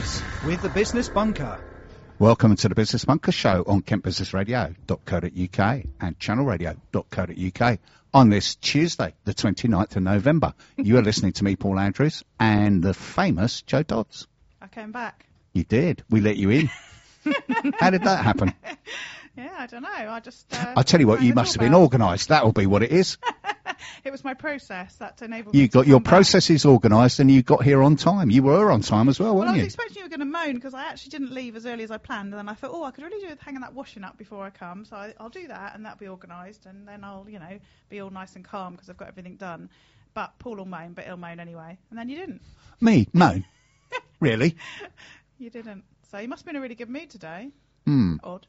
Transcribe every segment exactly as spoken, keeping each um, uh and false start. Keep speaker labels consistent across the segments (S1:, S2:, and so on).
S1: Jones with the Business Bunker.
S2: Welcome to the Business Bunker Show on kent business radio dot co dot U K and channel radio dot co dot U K on this Tuesday, the twenty-ninth of November. You are listening to me, Paul Andrews, and the famous Joe Dodds.
S3: I came back.
S2: You did. We let you in. How did that happen?
S3: Yeah, I don't know. I just. Uh,
S2: I tell you what,
S3: rang
S2: you
S3: the
S2: must have been
S3: doorbell.
S2: organised. That will be what it is.
S3: It was my process that enabled.
S2: You
S3: me to
S2: got your
S3: come back.
S2: processes organised and you got here on time. You were on time as well,
S3: Well, I
S2: weren't
S3: was
S2: you?
S3: expecting you were going to moan because I actually didn't leave as early as I planned, and then I thought, oh, I could really do with hanging that washing up before I come, so I, I'll do that, and that'll be organised, and then I'll, you know, be all nice and calm because I've got everything done. But Paul will moan, but he'll moan anyway, and then you didn't.
S2: Me? Moan? Really?
S3: You didn't. So you must be in a really good mood today.
S2: Hmm.
S3: Odd.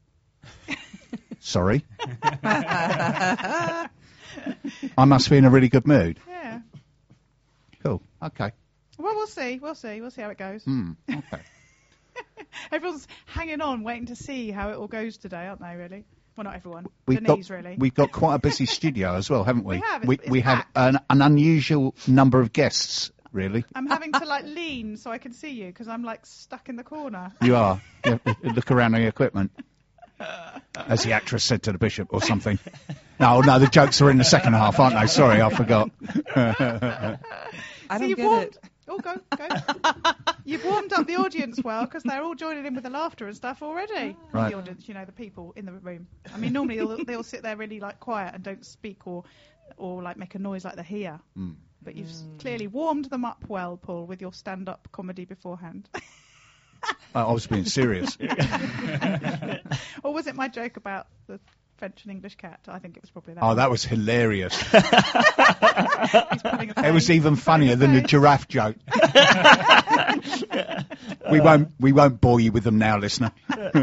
S2: Sorry. I must be in a really good mood.
S3: Yeah.
S2: Cool. Okay.
S3: Well, we'll see. We'll see. We'll see how it goes.
S2: Hmm. Okay.
S3: Everyone's hanging on, waiting to see how it all goes today, aren't they, really? Well, not everyone.
S2: We've
S3: Denise,
S2: got,
S3: really.
S2: We've got quite a busy studio as well, haven't we?
S3: We have. It's-
S2: We,
S3: it's
S2: we have
S3: packed.
S2: an, an unusual number of guests, really.
S3: I'm having to, like, lean so I can see you because I'm, like, stuck in the corner.
S2: You are. You have to look around the equipment. As the actress said to the bishop or something. No, no, the jokes are in the second half, aren't they? Sorry, I forgot.
S4: I
S3: So
S4: don't
S3: you've
S4: get
S3: warmed...
S4: it.
S3: Oh, go, go. You've warmed up the audience well because they're all joining in with the laughter and stuff already.
S2: Right.
S3: The audience, you know, the people in the room. I mean, normally they'll, they'll sit there really, like, quiet and don't speak or, or like, make a noise like they're here.
S2: Mm.
S3: But you've s clearly warmed them up well, Paul, with your stand-up comedy beforehand.
S2: I was being serious.
S3: Or was it my joke about the French and English cat? I think it was probably that.
S2: Oh,
S3: one.
S2: that was hilarious.
S3: He's pulling a
S2: It was
S3: face.
S2: even
S3: He's pulling
S2: funnier
S3: a
S2: than the
S3: face.
S2: giraffe joke. we won't we won't bore you with them now, listener.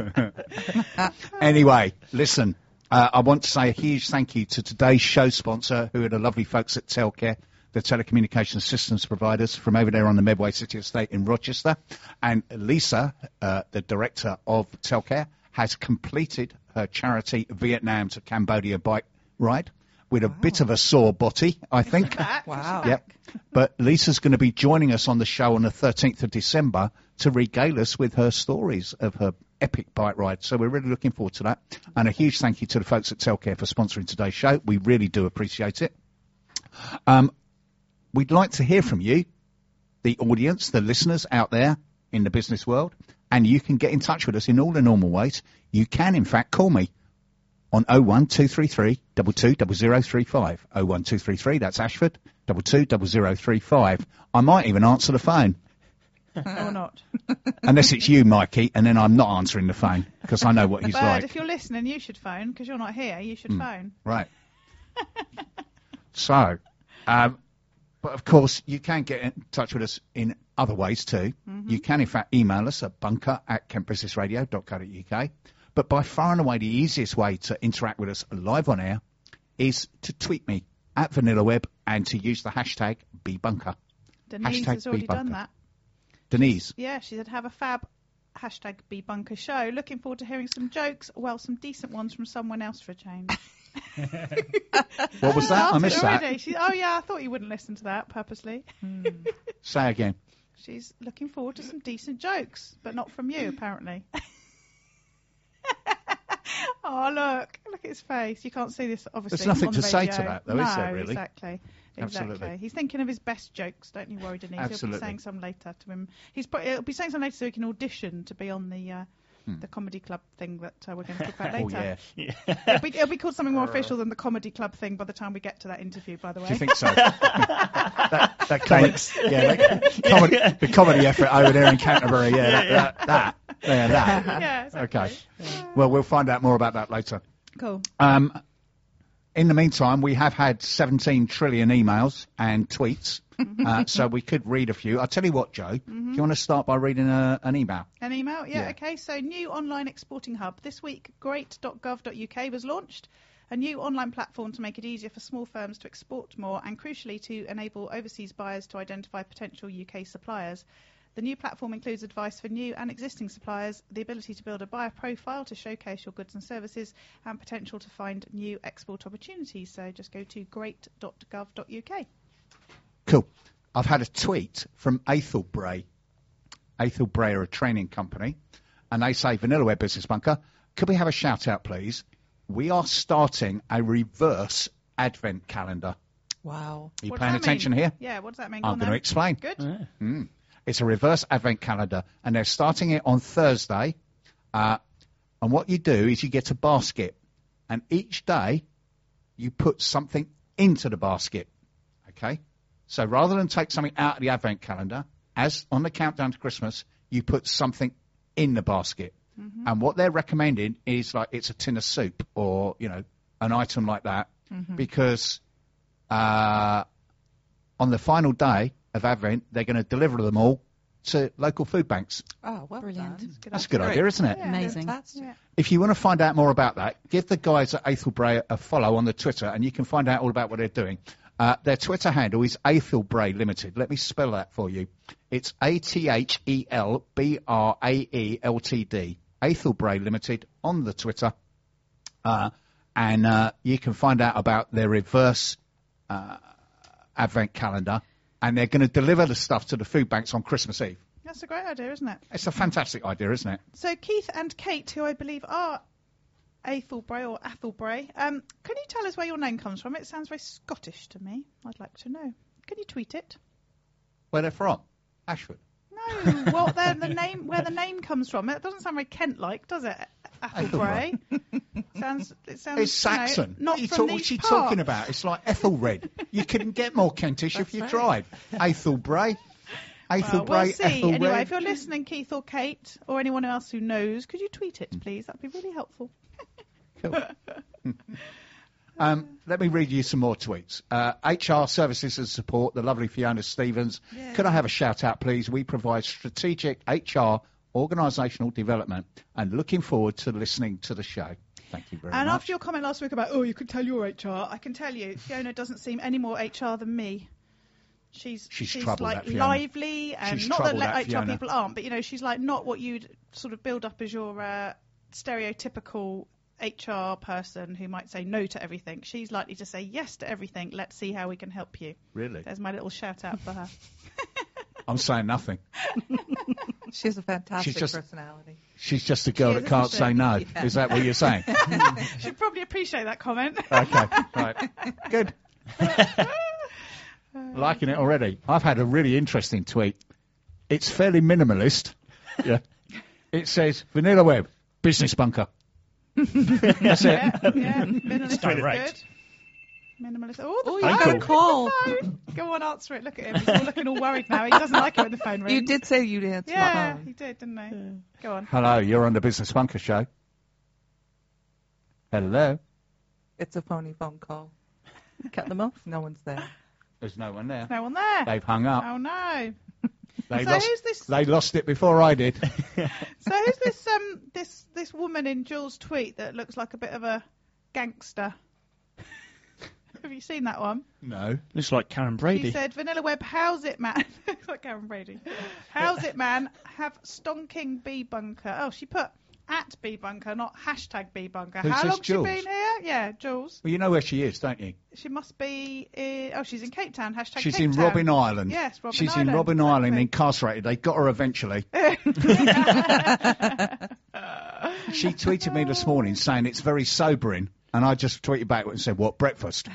S2: Anyway, listen, uh, I want to say a huge thank you to today's show sponsor, who are the lovely folks at Telcare, the telecommunications systems providers from over there on the Medway City Estate in Rochester. And Lisa, uh, the director of Telcare, has completed her charity Vietnam to Cambodia bike ride with a bit of a sore body, I think.
S3: Back.
S4: Wow.
S3: She's
S2: Yep.
S3: back.
S2: But Lisa's going to be joining us on the show on the thirteenth of December to regale us with her stories of her epic bike ride. So we're really looking forward to that. And a huge thank you to the folks at Telcare for sponsoring today's show. We really do appreciate it. Um, we'd like to hear from you, the audience, the listeners out there in the business world. And you can get in touch with us in all the normal ways. You can, in fact, call me on oh one two three three, two two zero zero three five. oh one two three three, that's Ashford, two two zero zero three five. I might even answer the phone,
S3: Or not.
S2: unless it's you, Mikey, and then I'm not answering the phone, because I know what he's
S3: Bird,
S2: like.
S3: if you're listening, you should phone because you're not here. You should phone.
S2: Right. So, um, but of course, you can get in touch with us in other ways too.
S3: Mm-hmm.
S2: You can, in fact, email us at bunker at kent business radio dot co dot U K. But by far and away, the easiest way to interact with us live on air is to tweet me at VanillaWeb and to use the hashtag BeBunker.
S3: Denise
S2: Hashtag
S3: has already
S2: Be
S3: done
S2: Bunker.
S3: that.
S2: Denise,
S3: Yeah, she said have a fab hashtag Be Bunker Show. Looking forward to hearing some jokes, well, some decent ones from someone else for a change.
S2: what was that? I
S3: Started
S2: missed that.
S3: already. She, oh yeah, I thought you wouldn't listen to that purposely.
S2: Say again.
S3: She's looking forward to some decent jokes, but not from you, apparently. Oh, look. Look at his face. You can't see this, obviously.
S2: There's nothing
S3: on
S2: to
S3: the
S2: say
S3: radio.
S2: to that, though,
S3: no,
S2: is there, really?
S3: exactly. Exactly.
S2: Absolutely.
S3: He's thinking of his best jokes. Don't you worry, Denise. He'll
S2: Absolutely.
S3: be saying some later to him. He's pro- he'll be saying some later so he can audition to be on the uh, the comedy club thing that uh, we're going to talk about
S2: Oh,
S3: later.
S2: yeah.
S3: It'll, be, it'll be called something more official than the comedy club thing by the time we get to that interview, by the way.
S2: Do you think so? that, that Thanks. Yeah, that comedy, the comedy effort over there in Canterbury. Yeah, that. that, that. Yeah, that.
S3: Yeah, exactly.
S2: Okay. Well, we'll find out more about that later.
S3: Cool.
S2: Um, in the meantime, we have had seventeen trillion emails and tweets, uh, so we could read a few. I'll tell you what, Joe, do you want to start by reading a, an email?
S3: An email? Yeah,
S2: Yeah.
S3: okay. So, new online exporting hub. This week, great dot gov dot U K was launched. A new online platform to make it easier for small firms to export more and, crucially, to enable overseas buyers to identify potential U K suppliers. The new platform includes advice for new and existing suppliers, the ability to build a buyer profile to showcase your goods and services, and potential to find new export opportunities. So just go to great dot gov dot U K.
S2: Cool. I've had a tweet from Athel Bray. Athel Bray are a training company, and they say, Vanilla Web Business Bunker, could we have a shout out, please? We are starting a reverse advent calendar.
S4: Wow.
S2: Are you
S3: What does
S2: paying
S3: that
S2: attention
S3: mean?
S2: here?
S3: Yeah, what does that mean? Go
S2: I'm
S3: on
S2: going to
S3: then.
S2: explain.
S3: Good.
S2: Mm. It's a reverse advent calendar, and they're starting it on Thursday. Uh, and what you do is you get a basket, and each day you put something into the basket. Okay? So rather than take something out of the advent calendar, as on the countdown to Christmas, you put something in the basket. Mm-hmm. And what they're recommending is like it's a tin of soup or, you know, an item like that, mm-hmm. because uh, on the final day of Advent, they're going to deliver them all to local food banks.
S4: Oh, well
S5: Brilliant.
S4: done.
S3: Good
S2: That's a
S3: idea.
S2: good idea, isn't it?
S3: Yeah,
S5: Amazing.
S4: Fantastic.
S3: Yeah.
S2: If you want to find out more about that, give the guys at Athel Bray a follow on the Twitter, and you can find out all about what they're doing. Uh, their Twitter handle is Athel Bray Limited. Let me spell that for you. It's A T H E L B R A E L T D. Athel Bray Limited on the Twitter. Uh, and uh, you can find out about their reverse uh, advent calendar. And they're going to deliver the stuff to the food banks on Christmas Eve.
S3: That's a great idea, isn't it?
S2: It's a fantastic idea, isn't it?
S3: So Keith and Kate, who I believe are Athel Bray or Athel Bray, um, can you tell us where your name comes from? It sounds very Scottish to me. I'd like to know. Can you tweet it?
S2: Where they're from? Ashford.
S3: No, what the, the name, where the name comes from. It doesn't sound very Kent-like, does it? Athel Bray. sounds. It sounds.
S2: It's Saxon.
S3: You know, not
S2: what are you
S3: from
S2: talk-
S3: these
S2: what's she
S3: parts.
S2: talking about? It's like Ethelred. You couldn't get more Kentish if you
S4: right.
S2: tried. Athel Bray. Athel
S3: Well,
S2: Bray,
S3: we'll see.
S2: Ethelred.
S3: Anyway, if you're listening, Keith or Kate, or anyone else who knows, could you tweet it, please? That'd be really helpful.
S2: Cool. um, let me read you some more tweets. Uh, H R Services and Support, the lovely Fiona Stevens.
S3: Yeah.
S2: Could I have a shout out, please? We provide strategic H R organisational development, and looking forward to listening to the show. Thank you very
S3: And
S2: much.
S3: after your comment last week about, oh, you could tell your H R, I can tell you, Fiona doesn't seem any more H R than me. She's
S2: She's
S3: she's
S2: trouble,
S3: like
S2: that Fiona.
S3: lively, and
S2: She's
S3: not
S2: trouble,
S3: that,
S2: that
S3: H R
S2: Fiona.
S3: people aren't, but you know, she's like not what you'd sort of build up as your uh, stereotypical H R person who might say no to everything. She's likely to say yes to everything. Let's see how we can help you.
S2: Really?
S3: There's my little shout out for her.
S2: I'm saying nothing.
S4: She has a fantastic
S2: She's just-
S4: personality.
S2: She's just a girl
S3: She is,
S2: that can't
S3: isn't
S2: say
S3: she?
S2: no.
S4: Yeah.
S2: Is that what you're saying?
S3: She'd probably appreciate that comment.
S2: Okay, right. Good. Liking it already. I've had a really interesting tweet. It's fairly minimalist. Yeah. It says, Vanilla Web, Business Bunker. That's it.
S3: yeah, yeah. Minimalist is
S6: direct.
S3: good. Minimalist. Oh, the
S4: Oh,
S3: phone.
S4: you got a call.
S3: The phone. Go on, answer it. Look at him. He's all looking all worried now. He doesn't like it when the phone rings.
S4: You did say you'd answer
S3: Yeah,
S4: the phone.
S3: he did, didn't he? Go on.
S2: Hello, you're on the Business Bunker show. Hello.
S4: It's a phony phone call. Cut them off. No one's there.
S2: There's no one there.
S3: No one there.
S2: They've hung up.
S3: Oh no.
S2: They
S3: so
S2: lost.
S3: who's this?
S2: They lost it before I did.
S3: So who's this? Um, this this woman in Jules' tweet that looks like a bit of a gangster. Have you seen that one?
S2: No.
S6: Looks like Karen
S3: She
S6: Brady.
S3: said, "Vanilla Web, how's it, man?" It's like Karen Brady. How's it, man? Have stonking bee bunker. Oh, she put at bee bunker, not hashtag bee bunker.
S2: Who's
S3: How
S2: this,
S3: long she
S2: Jules?
S3: been here? Yeah, Jules.
S2: Well, you know where she is, don't you?
S3: She must be. In, oh, she's in Cape Town. Hashtag
S2: She's
S3: Cape
S2: in
S3: Town.
S2: Robben Island.
S3: Yes, Robben
S2: She's
S3: Island.
S2: in Robben Island,
S3: exactly.
S2: incarcerated. They got her eventually. She tweeted me this morning saying it's very sobering, and I just tweeted back and said, "What breakfast?"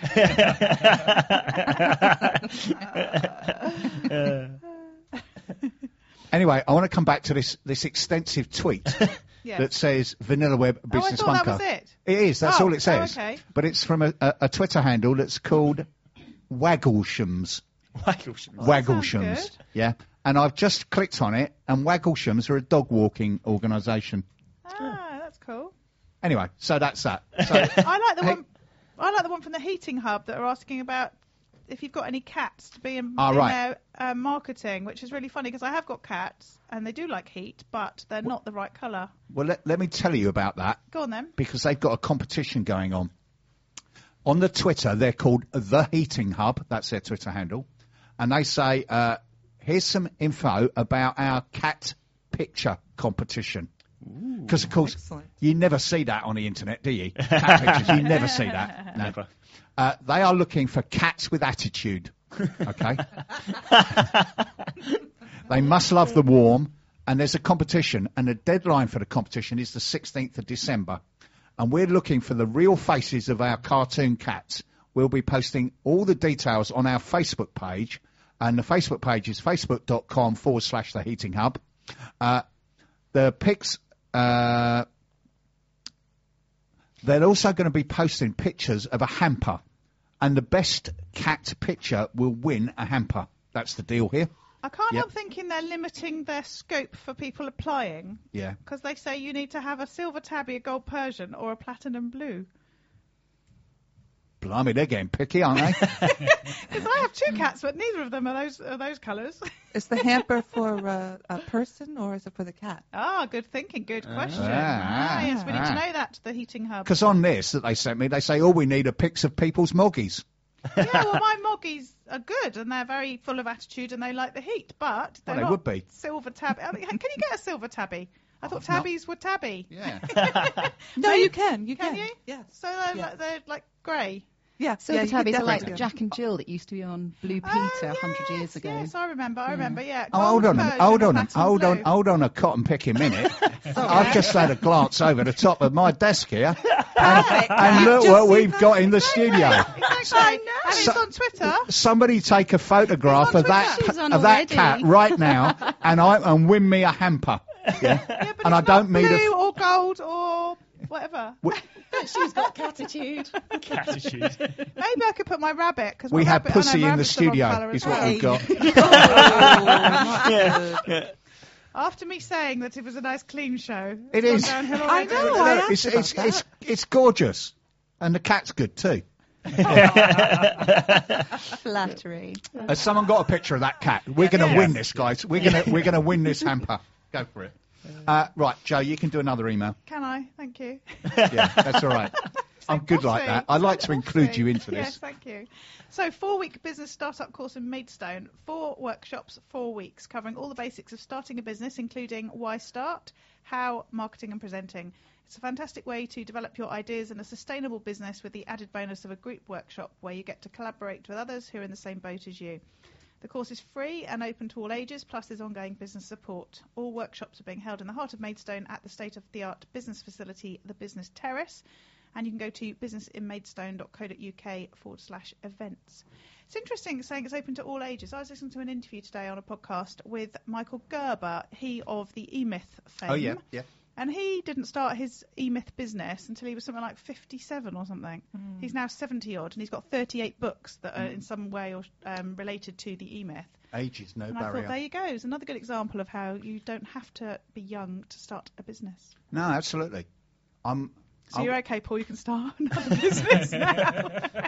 S2: Anyway, I want to come back to this this extensive tweet
S3: Yeah.
S2: that says Vanilla Web
S3: Oh, I
S2: Business
S3: thought
S2: Bunker.
S3: that was it.
S2: It is. That's
S3: Oh,
S2: all it says.
S3: oh, okay.
S2: But it's from a, a, a Twitter handle that's called Waggleshams.
S6: Wagglesham.
S2: Waggleshams.
S3: good.
S2: Yeah. And I've just clicked on it, and Waggleshams are a dog walking organisation.
S3: Ah, that's cool.
S2: Anyway, so that's that. So,
S3: I like the
S2: Hey.
S3: one. I like the one from the Heating Hub that are asking about if you've got any cats to be in,
S2: Ah,
S3: in
S2: right.
S3: their uh, marketing, which is really funny because I have got cats and they do like heat, but they're not the right colour.
S2: well, let, let me tell you about that,
S3: Go on then.
S2: because they've got a competition going on. On the Twitter, they're called The Heating Hub. That's their Twitter handle. And they say, uh, here's some info about our cat picture competition. Because, of course,
S4: Excellent.
S2: you never see that on the internet, do you? Cat pictures, you never see that. No.
S6: Never.
S2: Uh, they are looking for cats with attitude. Okay? They must love the warm and there's a competition, and the deadline for the competition is the sixteenth of December. And we're looking for the real faces of our cartoon cats. We'll be posting all the details on our Facebook page, and the Facebook page is facebook.com forward slash the heating hub. Uh, the pics, uh, they're also going to be posting pictures of a hamper, and the best cat picture will win a hamper. That's the deal here.
S3: I can't
S2: Yep.
S3: help thinking they're limiting their scope for people applying.
S2: Yeah.
S3: Because they say you need to have a silver tabby, a gold Persian, or a platinum blue.
S2: Blimey, they're getting picky, aren't they?
S3: Because I have two cats, but neither of them are those are those colours.
S4: Is the hamper for uh, a person or is it for the cat?
S3: Ah, good thinking, good question.
S2: Ah,
S3: Ah, yes, we need
S2: ah.
S3: to know that, the heating hub.
S2: Because on this that they sent me, they say all we need are pics of people's moggies.
S3: Yeah, well, my moggies are good, and they're very full of attitude, and they like the heat, but they're
S2: Well, they
S3: not
S2: would be.
S3: silver tabby. I mean, can you get a silver tabby? I thought
S2: I've not-
S3: tabbies were tabby.
S2: Yeah.
S4: No,
S3: See?
S4: you can. You
S3: Can
S4: can.
S3: you?
S4: Yes.
S3: So they're,
S4: Yeah.
S3: like, they're like grey.
S4: Yeah.
S5: Silver
S4: yeah, you
S5: tabbies
S4: could
S5: are like
S4: definitely-
S5: Jack and Jill that used to be on Blue Peter
S3: Oh,
S5: a hundred
S3: yes,
S5: years ago.
S3: Yes, I remember. I remember. Yeah.
S2: Oh, hold
S3: Gold
S2: on, a,
S3: Persian
S2: hold
S3: or
S2: on, a,
S3: platinum
S2: hold on,
S3: blue.
S2: hold on a cotton picking minute. I've just had a glance over the top of my desk here, and, and look
S4: Just
S2: what
S4: see
S2: we've
S4: that.
S2: got in the studio.
S3: Exactly.
S4: I know.
S3: And it's
S2: So-
S3: on Twitter.
S2: Somebody take a photograph
S3: It's on
S2: of that
S5: Twitter. She's on
S2: of that
S5: already.
S2: cat right now, and I and win me a hamper. Yeah,
S3: Yeah, but
S2: and
S3: it's
S2: I
S3: not
S2: don't mean
S3: blue
S2: a.
S3: or gold or whatever.
S5: She's got catitude.
S6: Attitude.
S3: Maybe I could put my rabbit because
S2: We
S3: my
S2: have
S3: rabbit, I know
S2: pussy in the
S3: rabbit's wrong
S2: studio,
S3: colour as
S2: is what
S3: well.
S2: we've got.
S4: Oh, not
S6: yeah,
S4: good.
S6: yeah.
S3: After me saying that it was a nice clean show,
S2: It
S3: it's
S2: is.
S3: gone downhill
S4: I
S3: already.
S4: know, I
S2: Look, it's,
S4: asked
S2: it's,
S4: about
S2: it's, it's gorgeous, and the cat's good too.
S5: Flattery.
S2: Has someone got a picture of that cat? We're going to
S6: Yeah.
S2: win this, guys. We're going to we're going to win this hamper. Go for it. Uh, right, Joe, you can do another email.
S3: Can I? Thank you.
S2: Yeah, that's all right. I'm good like that. I like to include you into
S3: Yes,
S2: this.
S3: thank you. So, four-week business startup course in Maidstone. Four workshops, four weeks, covering all the basics of starting a business, including why start, how, marketing and presenting. It's a fantastic way to develop your ideas in a sustainable business with the added bonus of a group workshop where you get to collaborate with others who are in the same boat as you. The course is free and open to all ages, plus there's ongoing business support. All workshops are being held in the heart of Maidstone at the state-of-the-art business facility, the Business Terrace. And you can go to businessinmaidstone.co.uk forward slash events. It's interesting saying it's open to all ages. I was listening to an interview today on a podcast with Michael Gerber, he of the E-Myth fame.
S2: Oh, yeah, yeah.
S3: And he didn't start his E-Myth business until he was something like fifty-seven or something. He's now seventy-odd, and he's got thirty-eight books that are in some way or, um, related to the E-Myth.
S2: Age is no
S3: And I
S2: barrier.
S3: thought, there you go. It's another good example of how you don't have to be young to start a business.
S2: No, absolutely. I'm.
S3: So
S2: I'm-
S3: you're okay, Paul, you can start another business now.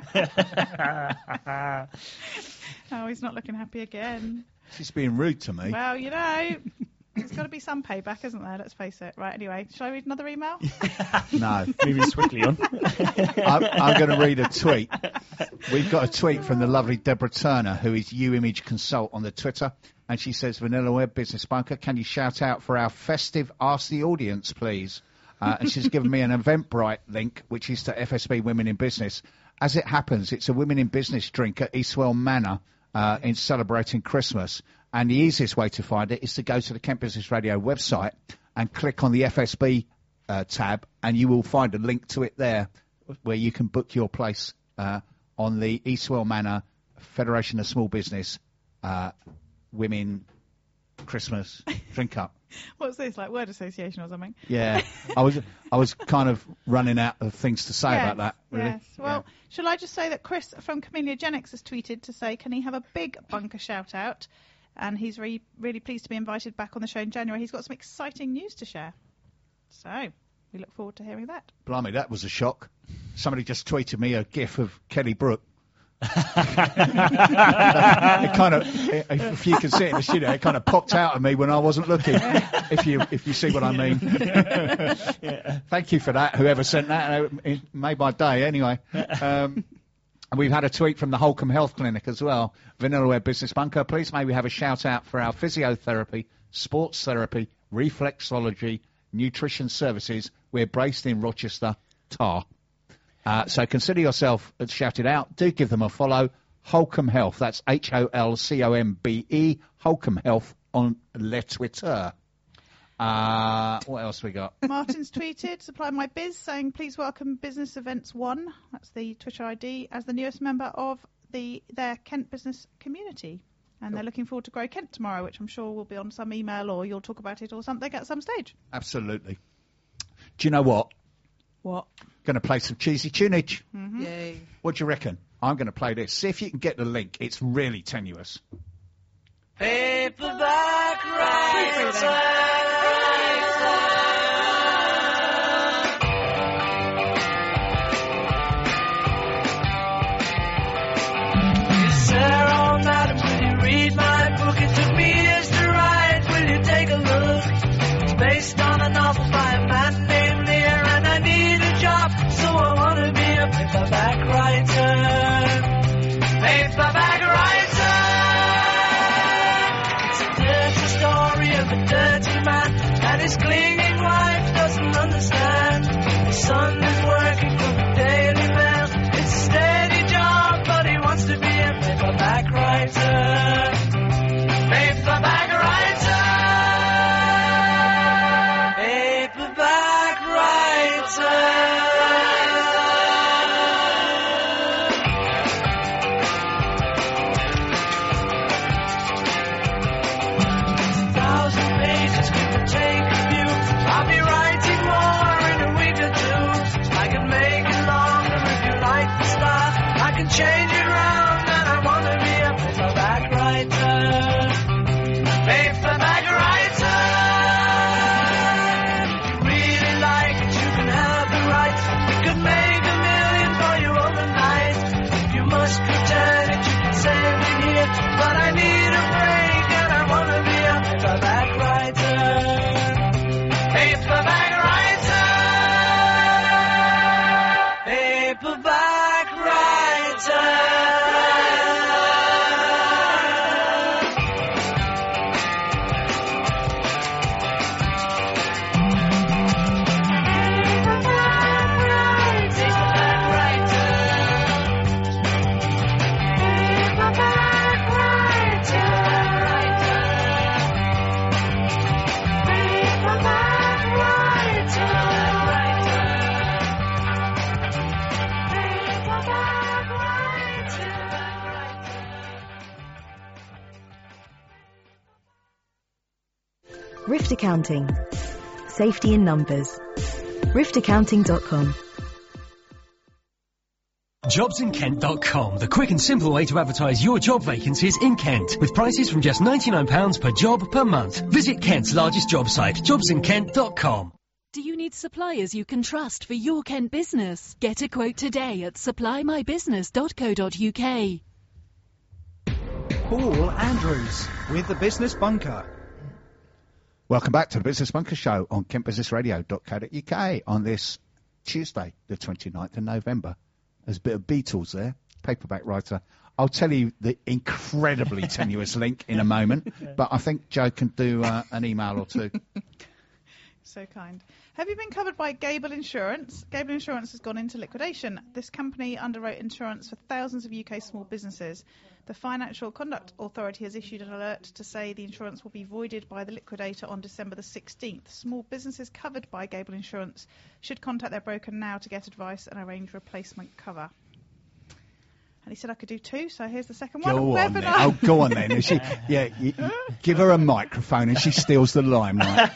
S3: Oh, he's not looking happy again.
S2: She's being rude to me.
S3: Well, you know, there's got to be some payback, isn't there? Let's face it. Right, anyway, shall I read another email?
S2: No.
S6: Moving swiftly on.
S2: I'm, I'm going to read a tweet. We've got a tweet from the lovely Deborah Turner, who is U Image Consult on the Twitter, and she says, Vanilla Web Business Bunker, can you shout out for our festive Ask the Audience, please? Uh, and she's given me an Eventbrite link, which is to F S B Women in Business. As it happens, it's a Women in Business drink at Eastwell Manor uh, in celebrating Christmas. And the easiest way to find it is to go to the Kent Business Radio website and click on the F S B uh, tab, and you will find a link to it there where you can book your place uh, on the Eastwell Manor Federation of Small Business uh, Women Christmas drink up.
S3: What's this, like word association or something?
S2: Yeah, I was I was kind of running out of things to say
S3: yes,
S2: about that. Really.
S3: Yes. Well, shall I just say that Chris from Camellia Genics has tweeted to say, can he have a big bunker shout out? And he's really, really pleased to be invited back on the show in January. He's got some exciting news to share. So we look forward to hearing that.
S2: Blimey, that was a shock. Somebody just tweeted me a gif of Kelly Brook. It kind of, if you can see it in the studio, it kind of popped out of me when I wasn't looking. If you if you see what I mean.
S6: Yeah.
S2: Thank you for that. Whoever sent that, it made my day anyway. Um, and we've had a tweet from the Holcomb Health Clinic as well. Vanilla Web Business Bunker, please may we have a shout out for our physiotherapy, sports therapy, reflexology, nutrition services. We're based in Rochester, Tar. Uh, so consider yourself shouted out. Do give them a follow. Holcomb Health. That's H O L C O M B E. Holcomb Health on Le Twitter. Uh, what else we got?
S3: Martin's tweeted, Supply My Biz, saying please welcome Business Events One, that's the Twitter I D, as the newest member of the their Kent business community. And
S2: Cool.
S3: they're looking forward to Grow Kent tomorrow, which I'm sure will be on some email or you'll talk about it or something at some stage.
S2: Absolutely. Do you know what?
S4: What?
S2: Going to play some cheesy tunage.
S3: Mm-hmm.
S4: Yay.
S2: What do you reckon? I'm going to play this. See if you can get the link. It's really tenuous.
S7: Paperback writer. Sarah, madam, will you read my book? It took me years to write. Will you take a look? It's based on a novel by a man named Lear, and I need a job, so I want to be a paperback writer. Paperback writer. It's a dirty story of a dirty man, and his clinging wife doesn't understand. His son is working for the Daily Mail. It's a steady job, but he wants to be a paperback writer. Paperback writer. Paperback writer. Thousand pages could take a few. I'll be writing more in a week or two. I can make it longer if you like the style. I can change it round, and I want to be a paperback writer. Paperback writer. If you really like it, you can have the rights. We could make a million for you overnight. If you must return it, you can send it here. But I need a break, and I want to be a paperback writer. Paperback writer. Paperback writer.
S8: Rift Accounting. Safety in numbers. rift accounting dot com.
S9: jobs in kent dot com, the quick and simple way to advertise your job vacancies in Kent, with prices from just ninety-nine pounds per job per month. Visit Kent's largest job site, jobs in kent dot com.
S10: Do you need suppliers you can trust for your Kent business? Get a quote today at supply my business dot co dot uk.
S1: Paul Andrews with the Business Bunker.
S2: Welcome back to the Business Bunker Show on kent business radio dot co dot uk on this Tuesday, the twenty-ninth of November. There's a bit of Beatles there, paperback writer. I'll tell you the incredibly tenuous link in a moment, but I think Joe can do uh, an email or two.
S3: So kind. Have you been covered by Gable Insurance? Gable Insurance has gone into liquidation. This company underwrote insurance for thousands of U K small businesses. The Financial Conduct Authority has issued an alert to say the insurance will be voided by the liquidator on December the sixteenth. Small businesses covered by Gable Insurance should contact their broker now to get advice and arrange replacement cover. And he said I could do two, so here's the second one.
S2: Go on then.
S3: Webinar.
S2: Oh, go on then. Is she, yeah, you, you give her a microphone and she steals the limelight.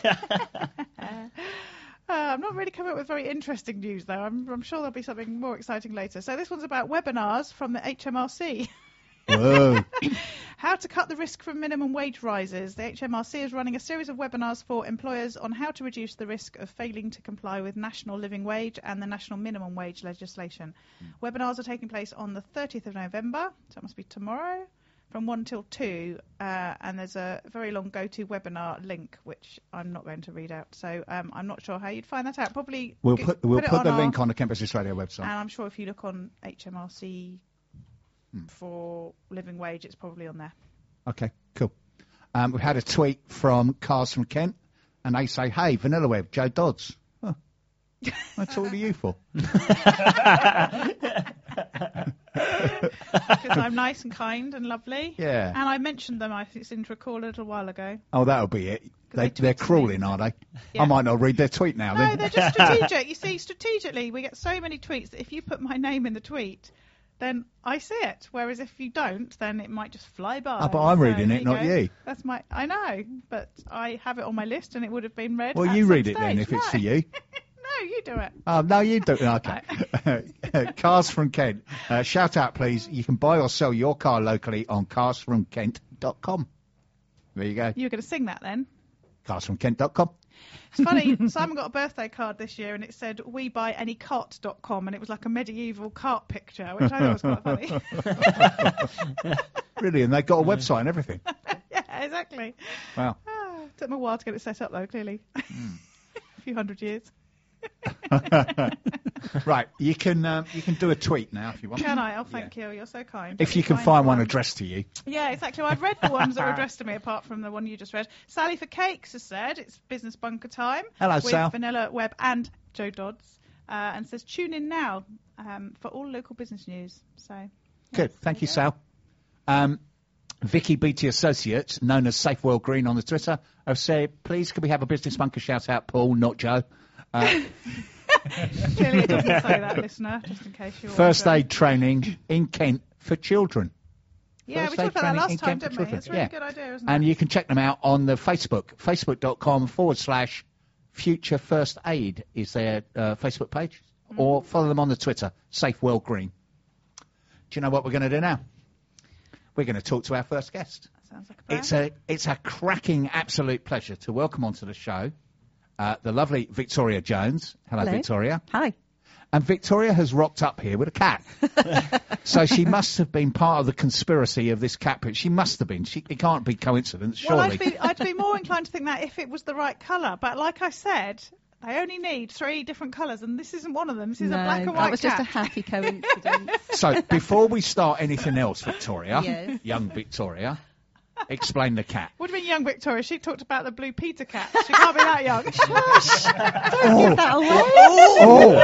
S3: Uh, I'm not really coming up with very interesting news, though. I'm, I'm sure there'll be something more exciting later. So this one's about webinars from the H M R C.
S2: Whoa.
S3: How to cut the risk from minimum wage rises. The H M R C is running a series of webinars for employers on how to reduce the risk of failing to comply with national living wage and the national minimum wage legislation. Mm. Webinars are taking place on the thirtieth of November, so that must be tomorrow, from one till two, uh, and there's a very long go-to-webinar link, which I'm not going to read out. So um, I'm not sure how you'd find that out. Probably
S2: We'll
S3: g-
S2: put we'll
S3: it
S2: put
S3: on
S2: the
S3: our-
S2: link on the Kent Business Radio website.
S3: And I'm sure if you look on H M R C
S2: Hmm.
S3: for living wage, it's probably on there.
S2: Okay, cool. Um, we've had a tweet from Cars from Kent, and they say, "Hey, Vanilla Web, Joe Dodds." Oh, what's all of you for?
S3: Because I'm nice and kind and lovely.
S2: Yeah.
S3: And I mentioned them, I think, it's into a call a little while ago.
S2: Oh, that'll be it. They,
S3: they
S2: they're
S3: tweet to
S2: crawling,
S3: me.
S2: are they?
S3: Yeah.
S2: I might not read their tweet now.
S3: No,
S2: then.
S3: they're just strategic. You see, strategically, we get so many tweets that if you put my name in the tweet, then I see it. Whereas if you don't, then it might just fly by.
S2: Oh, but I'm
S3: So
S2: reading
S3: there
S2: it, not
S3: go.
S2: you.
S3: That's my. I know, but I have it on my list, and it would have been read.
S2: Well,
S3: at
S2: you
S3: some
S2: read it then
S3: stage.
S2: if it's
S3: No.
S2: for you.
S3: No, you do it.
S2: Oh, no, you don't. Okay. Cars from Kent. Uh, shout out, please. You can buy or sell your car locally on cars from kent dot com. There you go.
S3: You were going to sing that then.
S2: cars from kent dot com.
S3: It's funny, Simon got a birthday card this year and it said we buy any cart dot com and it was like a medieval cart picture, which I thought was quite funny.
S2: Really, and they've got a website and everything.
S3: Yeah, exactly.
S2: Wow.
S3: Ah, took me a while to get it set up though, clearly. A few hundred years.
S2: Right, you can um, you can do a tweet now if you want.
S3: Can I? Oh, thank you. You're so kind.
S2: If you can
S3: Find
S2: find one addressed to you.
S3: Yeah, exactly. Well, I've read the ones that were addressed to me, apart from the one you just read. Sally for Cakes has said it's Business Bunker time.
S2: Hello,
S3: with
S2: Sal.
S3: Vanilla Webb and Joe Dodds, uh, and says tune in now um, for all local business news. So
S2: Good, thank you, Sal. Um, Vicky Beatty Associates, known as Safe World Green on the Twitter, have said, please could we have a Business Bunker shout out, Paul, not Joe. Uh,
S3: clearly it doesn't say that, listener, just in case you're
S2: First
S3: wondering.
S2: aid training in Kent for children.
S3: Yeah,
S2: First
S3: we
S2: aid
S3: talked about that
S2: training in
S3: last time,
S2: Kent for
S3: didn't we?
S2: children.
S3: It's a really
S2: Yeah.
S3: good idea, isn't
S2: And
S3: it?
S2: you can check them out on the Facebook, facebook.com forward slash Future First Aid is their uh, Facebook page.
S3: Mm-hmm.
S2: Or follow them on the Twitter, Safe World Green. Do you know what we're going to do now? We're going to talk to our first guest.
S3: That sounds like a plan.
S2: It's a it's a cracking absolute pleasure to welcome onto the show uh, the lovely Victoria Jones. Hello,
S5: Hello.
S2: Victoria.
S5: Hi.
S2: And Victoria has rocked up here with a cat. So she must have been part of the conspiracy of this cat print. She must have been. She, it can't be coincidence,
S3: Well,
S2: surely.
S3: I'd be, I'd be more inclined to think that if it was the right colour. But like I said, they only need three different colours, and this isn't one of them. This is
S5: no,
S3: a black and white
S5: that was
S3: cat.
S5: just a happy coincidence.
S2: So before we start anything else, Victoria,
S5: Yes.
S2: young Victoria, explain the cat.
S3: Would have been young Victoria. She talked about the blue Peter cat. She can't be that young.
S5: Don't give that away.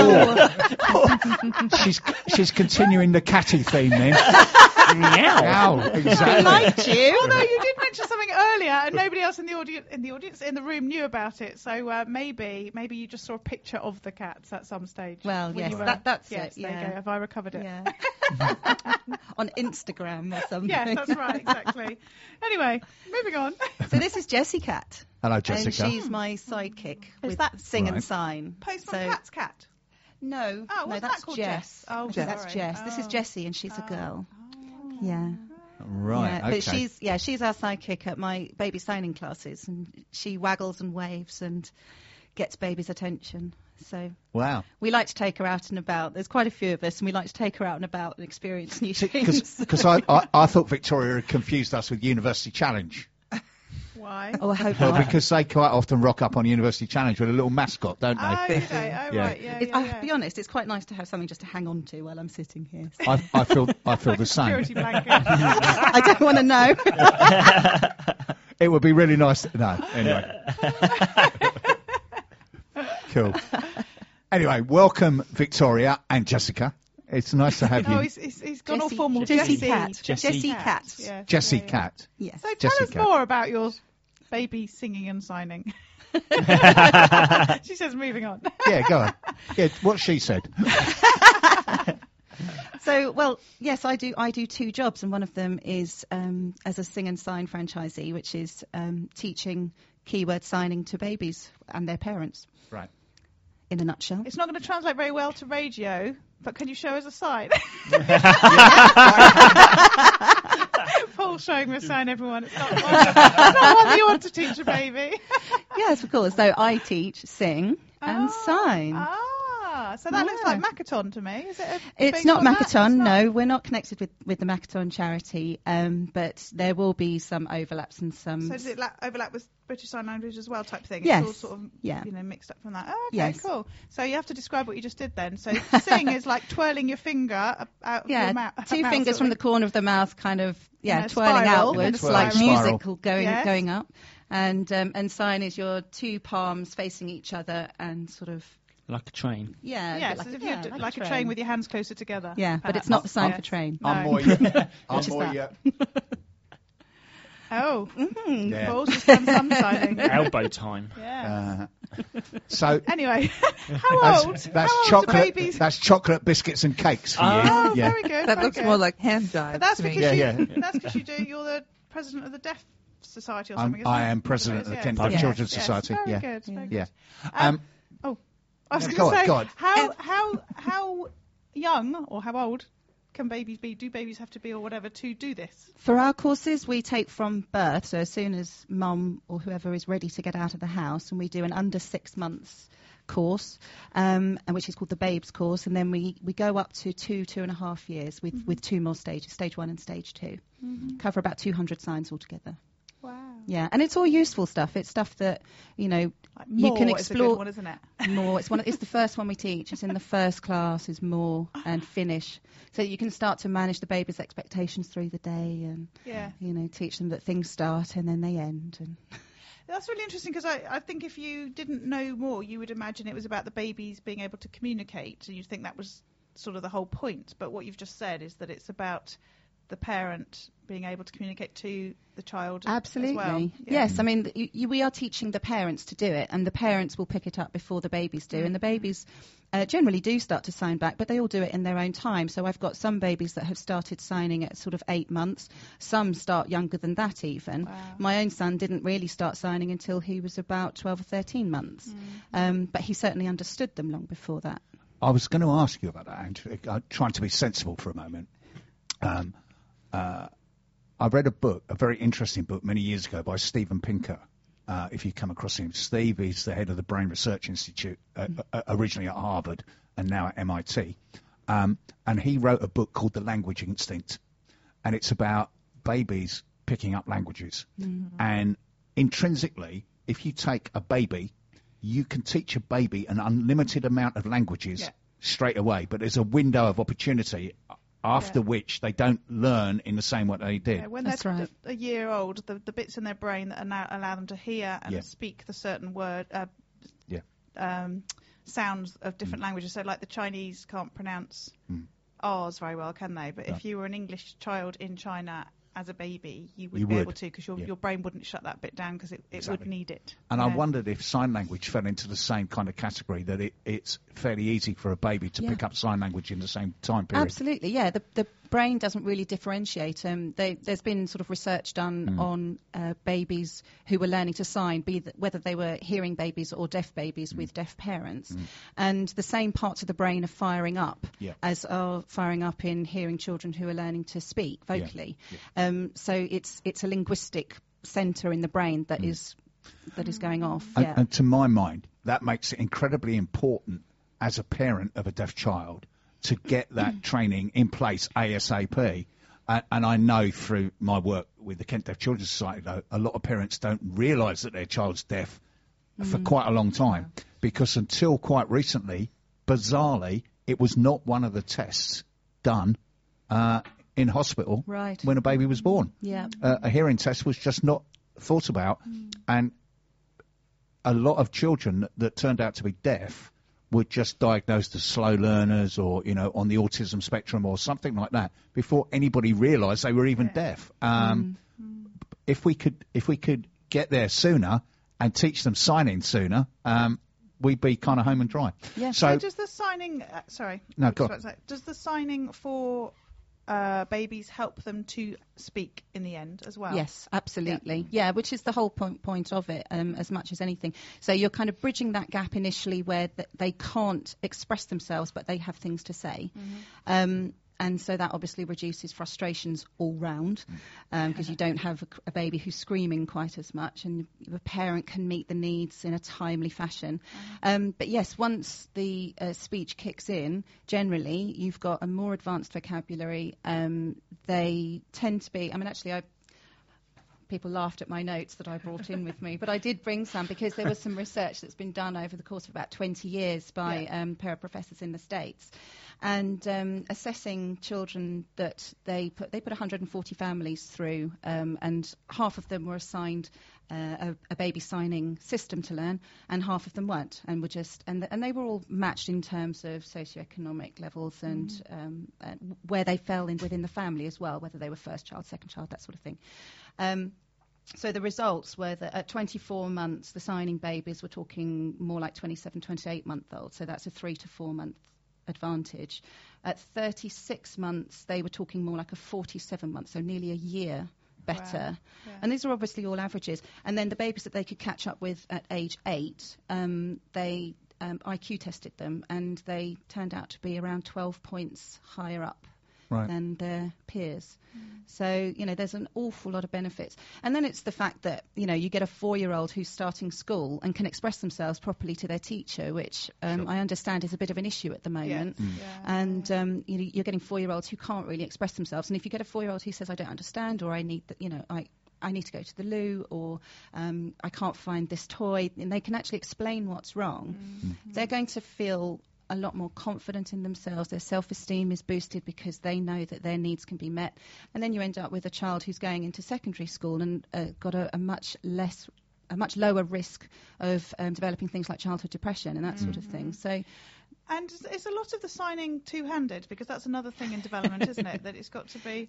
S2: Oh, she's she's continuing the catty theme then.
S6: Meow.
S2: Ow,
S5: I
S2: exactly.
S5: liked you.
S3: Although you did mention something earlier, and nobody else in the audience in the audience in the room knew about it. So uh, maybe maybe you just saw a picture of the cats at some stage.
S5: Well,
S3: when
S5: yes,
S3: you were-
S5: that- that's
S3: yes,
S5: it,
S3: There you
S5: yeah.
S3: go. Have I recovered it?
S5: Yeah. On Instagram or something.
S3: Yes, that's right, exactly. Anyway, moving on.
S5: So this is Jessie Cat.
S2: Hello, Jessica.
S5: And she's my sidekick
S3: Is
S5: with
S3: that-
S5: Sing
S2: Right.
S5: and Sign.
S3: Postman
S5: So-
S3: Cat's cat.
S5: No,
S3: Oh,
S5: no,
S3: wasn't
S5: that's
S3: that called
S5: Jess.
S3: Jess? Oh,
S5: that's
S3: sorry.
S5: Jess. This is
S3: Oh.
S5: Jessie, and she's a girl. Yeah.
S2: Right,
S5: Yeah,
S2: okay.
S5: But she's yeah, she's our sidekick at my baby signing classes, and she waggles and waves and gets baby's attention. So
S2: Wow.
S5: we like to take her out and about. There's quite a few of us, and we like to take her out and about and experience new things.
S2: Because I, I, I thought Victoria had confused us with University Challenge.
S3: Why?
S5: Oh, I hope
S2: Well,
S5: not.
S2: because they quite often rock up on University Challenge with a little mascot, don't they?
S3: Oh, do they? Oh,
S2: Yeah.
S3: right. Yeah,
S5: It-
S3: yeah,
S5: I'll
S3: yeah.
S5: be honest, it's quite nice to have something just to hang on to while I'm sitting here. So
S2: I, I feel I feel
S3: Like
S2: the
S3: a
S2: same.
S3: security blanket.
S5: I don't want to know.
S2: It would be really nice. To, no, anyway. Cool. Anyway, welcome Victoria and Jessica. It's nice to have
S3: Oh,
S2: you,
S3: he's, he's, he's gone all
S5: Jessie-
S3: formal.
S5: Jessie
S3: Jessie
S5: Cat.
S6: Jessie
S5: Jessie
S6: Cat.
S5: Cat.
S3: Yeah.
S2: Jessie
S3: Yeah, yeah.
S2: Cat.
S5: Yes.
S3: So tell us
S2: Jessica.
S3: more about your baby singing and signing. She says, moving on.
S2: Yeah, go on. Yeah, what she said.
S5: So, well, yes, I do. I do two jobs, and one of them is um, as a Sing and Sign franchisee, which is um, teaching keyword signing to babies and their parents.
S2: Right.
S5: In a nutshell.
S3: It's not going to translate very well to radio, but can you show us a sign? Paul showing me a sign, everyone. It's not one, it's not one that you want to teach a baby.
S5: Yes, of course. So I teach sing and
S3: Ah,
S5: sign.
S3: Ah, so that looks
S5: Yeah.
S3: like Makaton to me. Is it? A,
S5: It's
S3: based
S5: not
S3: on that?
S5: Makaton,
S3: It's not?
S5: no. We're not connected with, with the Makaton charity, um, but there will be some overlaps and some.
S3: So does it la- overlap with British Sign Language as well, type thing?
S5: Yes.
S3: It's all sort of,
S5: Yeah.
S3: you know, mixed up from that. Oh, okay,
S5: Yes.
S3: cool. So you have to describe what you just did then. So sing is like twirling your finger up- out of
S5: yeah,
S3: your mouth.
S5: two fingers from the corner of the mouth, kind of yeah,
S3: In a
S5: twirling
S3: spiral.
S5: outwards,
S2: In a
S5: like
S2: spiral.
S5: musical going
S3: Yes.
S5: going up. And um, and sign is your two palms facing each other and sort of
S6: Like a train.
S5: Yeah, a
S3: Yes,
S5: bit like,
S3: as if
S5: yeah,
S3: you're d-
S5: like,
S3: like a train with your hands closer together.
S5: Yeah, but
S3: perhaps.
S5: it's not the sign
S3: Yes.
S5: for train.
S3: No.
S2: I'm more. I'm
S5: Which is
S2: more.
S5: that?
S2: Yeah.
S3: Oh, mm,
S2: Yeah.
S3: Paul's just done some signing.
S6: Elbow time.
S3: Yeah.
S2: Uh, so
S3: Anyway, how
S2: that's,
S3: old?
S2: that's
S3: how old
S2: chocolate.
S3: are babies?
S2: That's chocolate biscuits and cakes for
S3: Oh,
S2: you. Yeah.
S3: very good.
S4: That
S3: very
S4: looks
S3: good.
S4: more like hand jive
S3: But that's
S4: to me.
S3: because
S2: Yeah,
S3: you.
S2: yeah.
S3: That's because you do. You're the president of the Deaf Society or
S2: I'm-
S3: something. isn't
S2: I
S3: it?
S2: am
S3: Whatever
S2: president
S3: it
S2: of the
S3: is,
S2: Kent
S3: yes.
S2: Deaf
S3: Yes,
S2: Children's
S3: yes.
S2: Society,
S3: Very
S2: yeah.
S3: good. Very
S2: Yeah.
S3: good.
S2: Um,
S3: oh, I was
S2: no,
S3: going
S2: go
S3: to
S2: on,
S3: say
S2: go on.
S3: how how how young or how old can babies be? Do babies have to be or whatever to do this?
S5: For our courses, we take from birth, so as soon as mum or whoever is ready to get out of the house, and we do an under six months course, um, and which is called the Babes course, and then we, we go up to two, two and a half years with,
S3: Mm-hmm.
S5: with two more stages, stage one and stage two.
S3: Mm-hmm.
S5: Cover about two hundred signs altogether.
S3: Wow.
S5: Yeah, and it's all useful stuff. It's stuff that, you know,
S3: Like
S5: you can
S3: more is a good
S5: explore
S3: one, isn't it?
S5: more. It's one. It's the first one we teach. It's in the first class. Is more and finish, so you can start to manage the baby's expectations through the day, and
S3: Yeah.
S5: you know, teach them that things start and then they end. And
S3: That's really interesting because I, I think if you didn't know more, you would imagine it was about the babies being able to communicate, and you'd think that was sort of the whole point. But what you've just said is that it's about the parent being able to communicate to the child
S5: absolutely,
S3: as well. Yeah.
S5: yes. I mean, you, you, we are teaching the parents to do it, and the parents will pick it up before the babies do, and the babies uh, generally do start to sign back, but they all do it in their own time. So I've got some babies that have started signing at sort of eight months. Some start younger than that even.
S3: Wow.
S5: My own son didn't really start signing until he was about twelve or thirteen months, um, but he certainly understood them long before that.
S2: I was going to ask you about that, Andrew. I'm trying to be sensible for a moment. Um, uh, I read a book, a very interesting book, many years ago by Steven Pinker. Uh, if you come across him, Steve is the head of the Brain Research Institute, uh, uh, originally at Harvard and now at M I T. Um, and he wrote a book called The Language Instinct. And it's about babies picking up languages. Mm-hmm. And intrinsically, if you take a baby, you can teach a baby an unlimited amount of languages
S3: Yeah.
S2: straight away. But there's a window of opportunity after
S3: Yeah.
S2: which they don't learn in the same way they did.
S3: Yeah, when
S5: That's
S3: they're
S5: right.
S3: a year old, the, the bits in their brain that allow, allow them to hear and
S2: Yeah.
S3: speak the certain word, uh,
S2: Yeah.
S3: um, sounds of different languages. So, like the Chinese can't pronounce
S2: Mm.
S3: R's very well, can they? But
S2: No.
S3: if you were an English child in China as a baby, you wouldn't
S2: You
S3: be
S2: would.
S3: able to because your
S2: Yeah.
S3: your brain wouldn't shut that bit down because it, it
S2: Exactly.
S3: would need it.
S2: And
S3: you
S2: I
S3: know?
S2: wondered if sign language fell into the same kind of category, that it, it's fairly easy for a baby to
S5: Yeah.
S2: pick up sign language in the same time period.
S5: Absolutely, yeah. The, the brain doesn't really differentiate. Um, they, there's been sort of research done
S2: Mm.
S5: on uh, babies who were learning to sign, be th- whether they were hearing babies or deaf babies
S2: Mm.
S5: with deaf parents, and the same parts of the brain are firing up
S2: Yeah.
S5: as are firing up in hearing children who are learning to speak vocally.
S2: Yeah.
S5: Um, so it's it's a linguistic centre in the brain that
S2: Mm.
S5: is that is going off.
S2: And,
S5: yeah.
S2: and to my mind, that makes it incredibly important as a parent of a deaf child to get that training in place ASAP. And, and I know through my work with the Kent Deaf Children's Society, though, a lot of parents don't realise that their child's deaf for quite a long time. Because until quite recently, bizarrely, it was not one of the tests done uh, in hospital
S5: Right.
S2: when a baby was born.
S5: Yeah.
S2: Uh, a hearing test was just not thought about, and a lot of children that, that turned out to be deaf were just diagnosed as slow learners or, you know, on the autism spectrum or something like that before anybody realised they were even deaf. Um, If we could, if we could get there sooner and teach them signing sooner, um, we'd be kind of home and dry.
S5: Yeah.
S3: So,
S2: So,
S3: does the signing? Uh, sorry.
S2: No,
S3: I was
S2: go
S3: about to say, Does the signing for uh, babies help them to speak in the end as well?
S5: Yes, absolutely. Yeah, which is the whole point point of it, um, as much as anything. So you're kind of bridging that gap initially where th- they can't express themselves, but they have things to say. Um, and so that obviously reduces frustrations all round, because you don't have a, a baby who's screaming quite as much, and the parent can meet the needs in a timely fashion. Um, but yes, once the uh, speech kicks in, generally you've got a more advanced vocabulary. Um, they tend to be, I mean, actually, I people laughed at my notes that I brought in with me, but I did bring some because there was some research that's been done over the course of about twenty years by
S3: Yeah.
S5: um, pair of professors in the States, and um, assessing children that they put they put one hundred forty families through, um, and half of them were assigned uh, a, a baby signing system to learn, and half of them weren't, and were just and th- and they were all matched in terms of socioeconomic levels and um, uh, where they fell in within the family as well, whether they were first child, second child, that sort of thing. Um, so the results were that at twenty-four months, the signing babies were talking more like twenty-seven, twenty-eight month old. So that's a three to four month advantage. At thirty-six months, they were talking more like a forty-seven months, so nearly a year better.
S3: Wow. Yeah.
S5: And these are obviously all averages. And then the babies that they could catch up with at age eight, um, they um, I Q tested them, and they turned out to be around twelve points higher up
S2: Right.
S5: than their peers. So, you know, there's an awful lot of benefits. And then it's the fact that, you know, you get a four-year-old who's starting school and can express themselves properly to their teacher, which um,
S2: Sure.
S5: I understand is a bit of an issue at the moment.
S3: Yeah.
S5: And um, you know, you're getting four-year-olds who can't really express themselves. And if you get a four-year-old who says, I don't understand, or I need, the, you know, I... I need to go to the loo, or um, I can't find this toy, and they can actually explain what's wrong,
S3: Mm-hmm.
S5: they're going to feel a lot more confident in themselves. Their self-esteem is boosted because they know that their needs can be met. And then you end up with a child who's going into secondary school and uh, got a, a much less, a much lower risk of um, developing things like childhood depression and that sort of thing. So.
S3: And is- is a lot of the signing two-handed? Because that's another thing in development, isn't it? That it's got to be.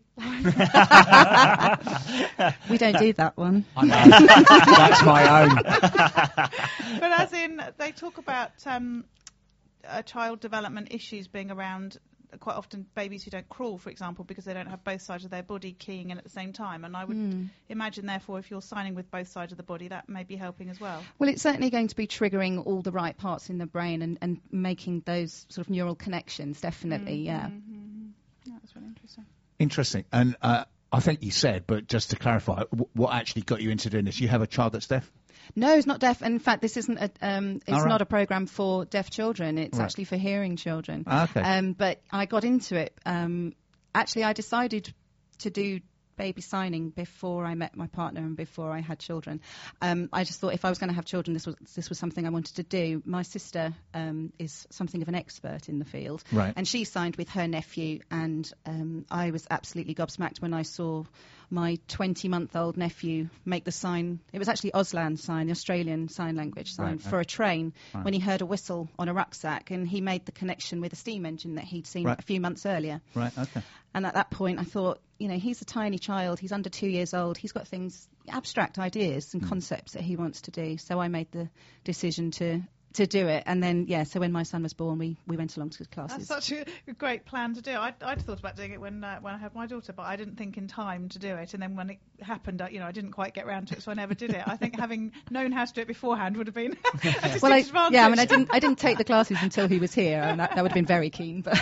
S5: We don't do that one.
S2: I know. That's my own.
S3: But as in, they talk about um, uh, child development issues being around quite often babies who don't crawl, for example, because they don't have both sides of their body keying in at the same time. And I would
S5: Mm.
S3: imagine, therefore, if you're signing with both sides of the body, that may be helping as well.
S5: Well, it's certainly going to be triggering all the right parts in the brain and, and making those sort of neural connections, definitely, yeah.
S3: Mm-hmm. Yeah, that's really interesting.
S2: Interesting. And uh, I think you said, but just to clarify, w- what actually got you into doing this? You have a child that's deaf?
S5: No, it's not deaf. In fact, this isn't a, um, it's
S2: All right.
S5: not a program for deaf children. It's
S2: Right.
S5: actually for hearing children.
S2: Ah, okay.
S5: Um, but I got into it. Um, actually, I decided to do baby signing before I met my partner and before I had children. Um, I just thought if I was going to have children, this was this was something I wanted to do. My sister um, is something of an expert in the field,
S2: Right.
S5: and she signed with her nephew, and um, I was absolutely gobsmacked when I saw my twenty-month-old nephew make the sign. It was actually Auslan sign, the Australian sign language sign,
S2: Right,
S5: for a train
S2: Right.
S5: when he heard a whistle on a rucksack, and he made the connection with a steam engine that he'd seen
S2: Right.
S5: a few months earlier.
S2: Right, okay.
S5: And at that point, I thought, you know, he's a tiny child. He's under two years old. He's got things, abstract ideas and concepts that he wants to do. So I made the decision to to do it. And then, yeah, so when my son was born, we, we went along to his
S3: That's
S5: classes.
S3: such a, a great plan to do. I'd, I'd thought about doing it when uh, when I had my daughter, but I didn't think in time to do it. And then when it happened, I, you know, I didn't quite get round to it, so I never did it. I think having known how to do it beforehand would have been a distinct
S5: Well, I,
S3: advantage.
S5: yeah, I mean, I didn't, I didn't take the classes until he was here, and that, that would have been very keen. But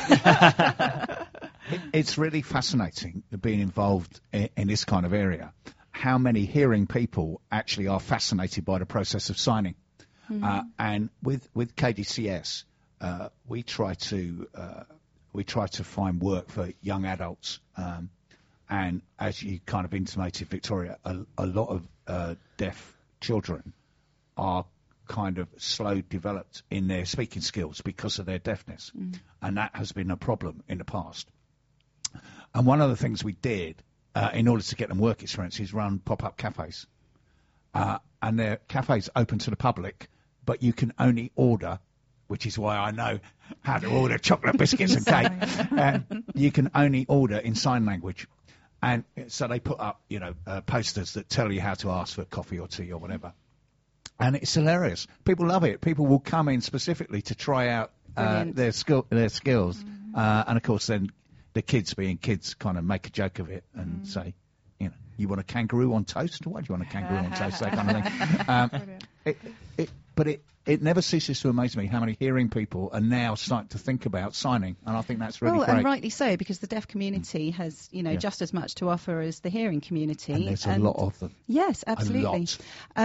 S2: It, it's really fascinating being involved in, in this kind of area. How many hearing people actually are fascinated by the process of signing? Uh, and with with K D C S, uh, we try to uh, we try to find work for young adults. Um, and as you kind of intimated, Victoria, a, a lot of uh, deaf children are kind of slow developed in their speaking skills because of their deafness, and that has been a problem in the past. And one of the things we did uh, in order to get them work experience is run pop-up cafes. Uh, and they're cafes open to the public, but you can only order, which is why I know how to order chocolate biscuits and cake. And you can only order in sign language. And so they put up, you know, uh, posters that tell you how to ask for coffee or tea or whatever. And it's hilarious. People love it. People will come in specifically to try out uh,
S5: Brilliant.
S2: their skill, their skills. Uh, and of course, then the kids, being kids, kind of make a joke of it and say, you know, you want a kangaroo on toast? Why do you want a kangaroo on toast? That kind of thing. Um, it, it, but it, it never ceases to amaze me how many hearing people are now starting to think about signing, and I think that's really
S5: well,
S2: great.
S5: and rightly so, because the deaf community has, you know,
S2: Yeah.
S5: just as much to offer as the hearing community.
S2: And there's a lot of them.
S5: Yes, absolutely.
S2: lot.
S5: Um,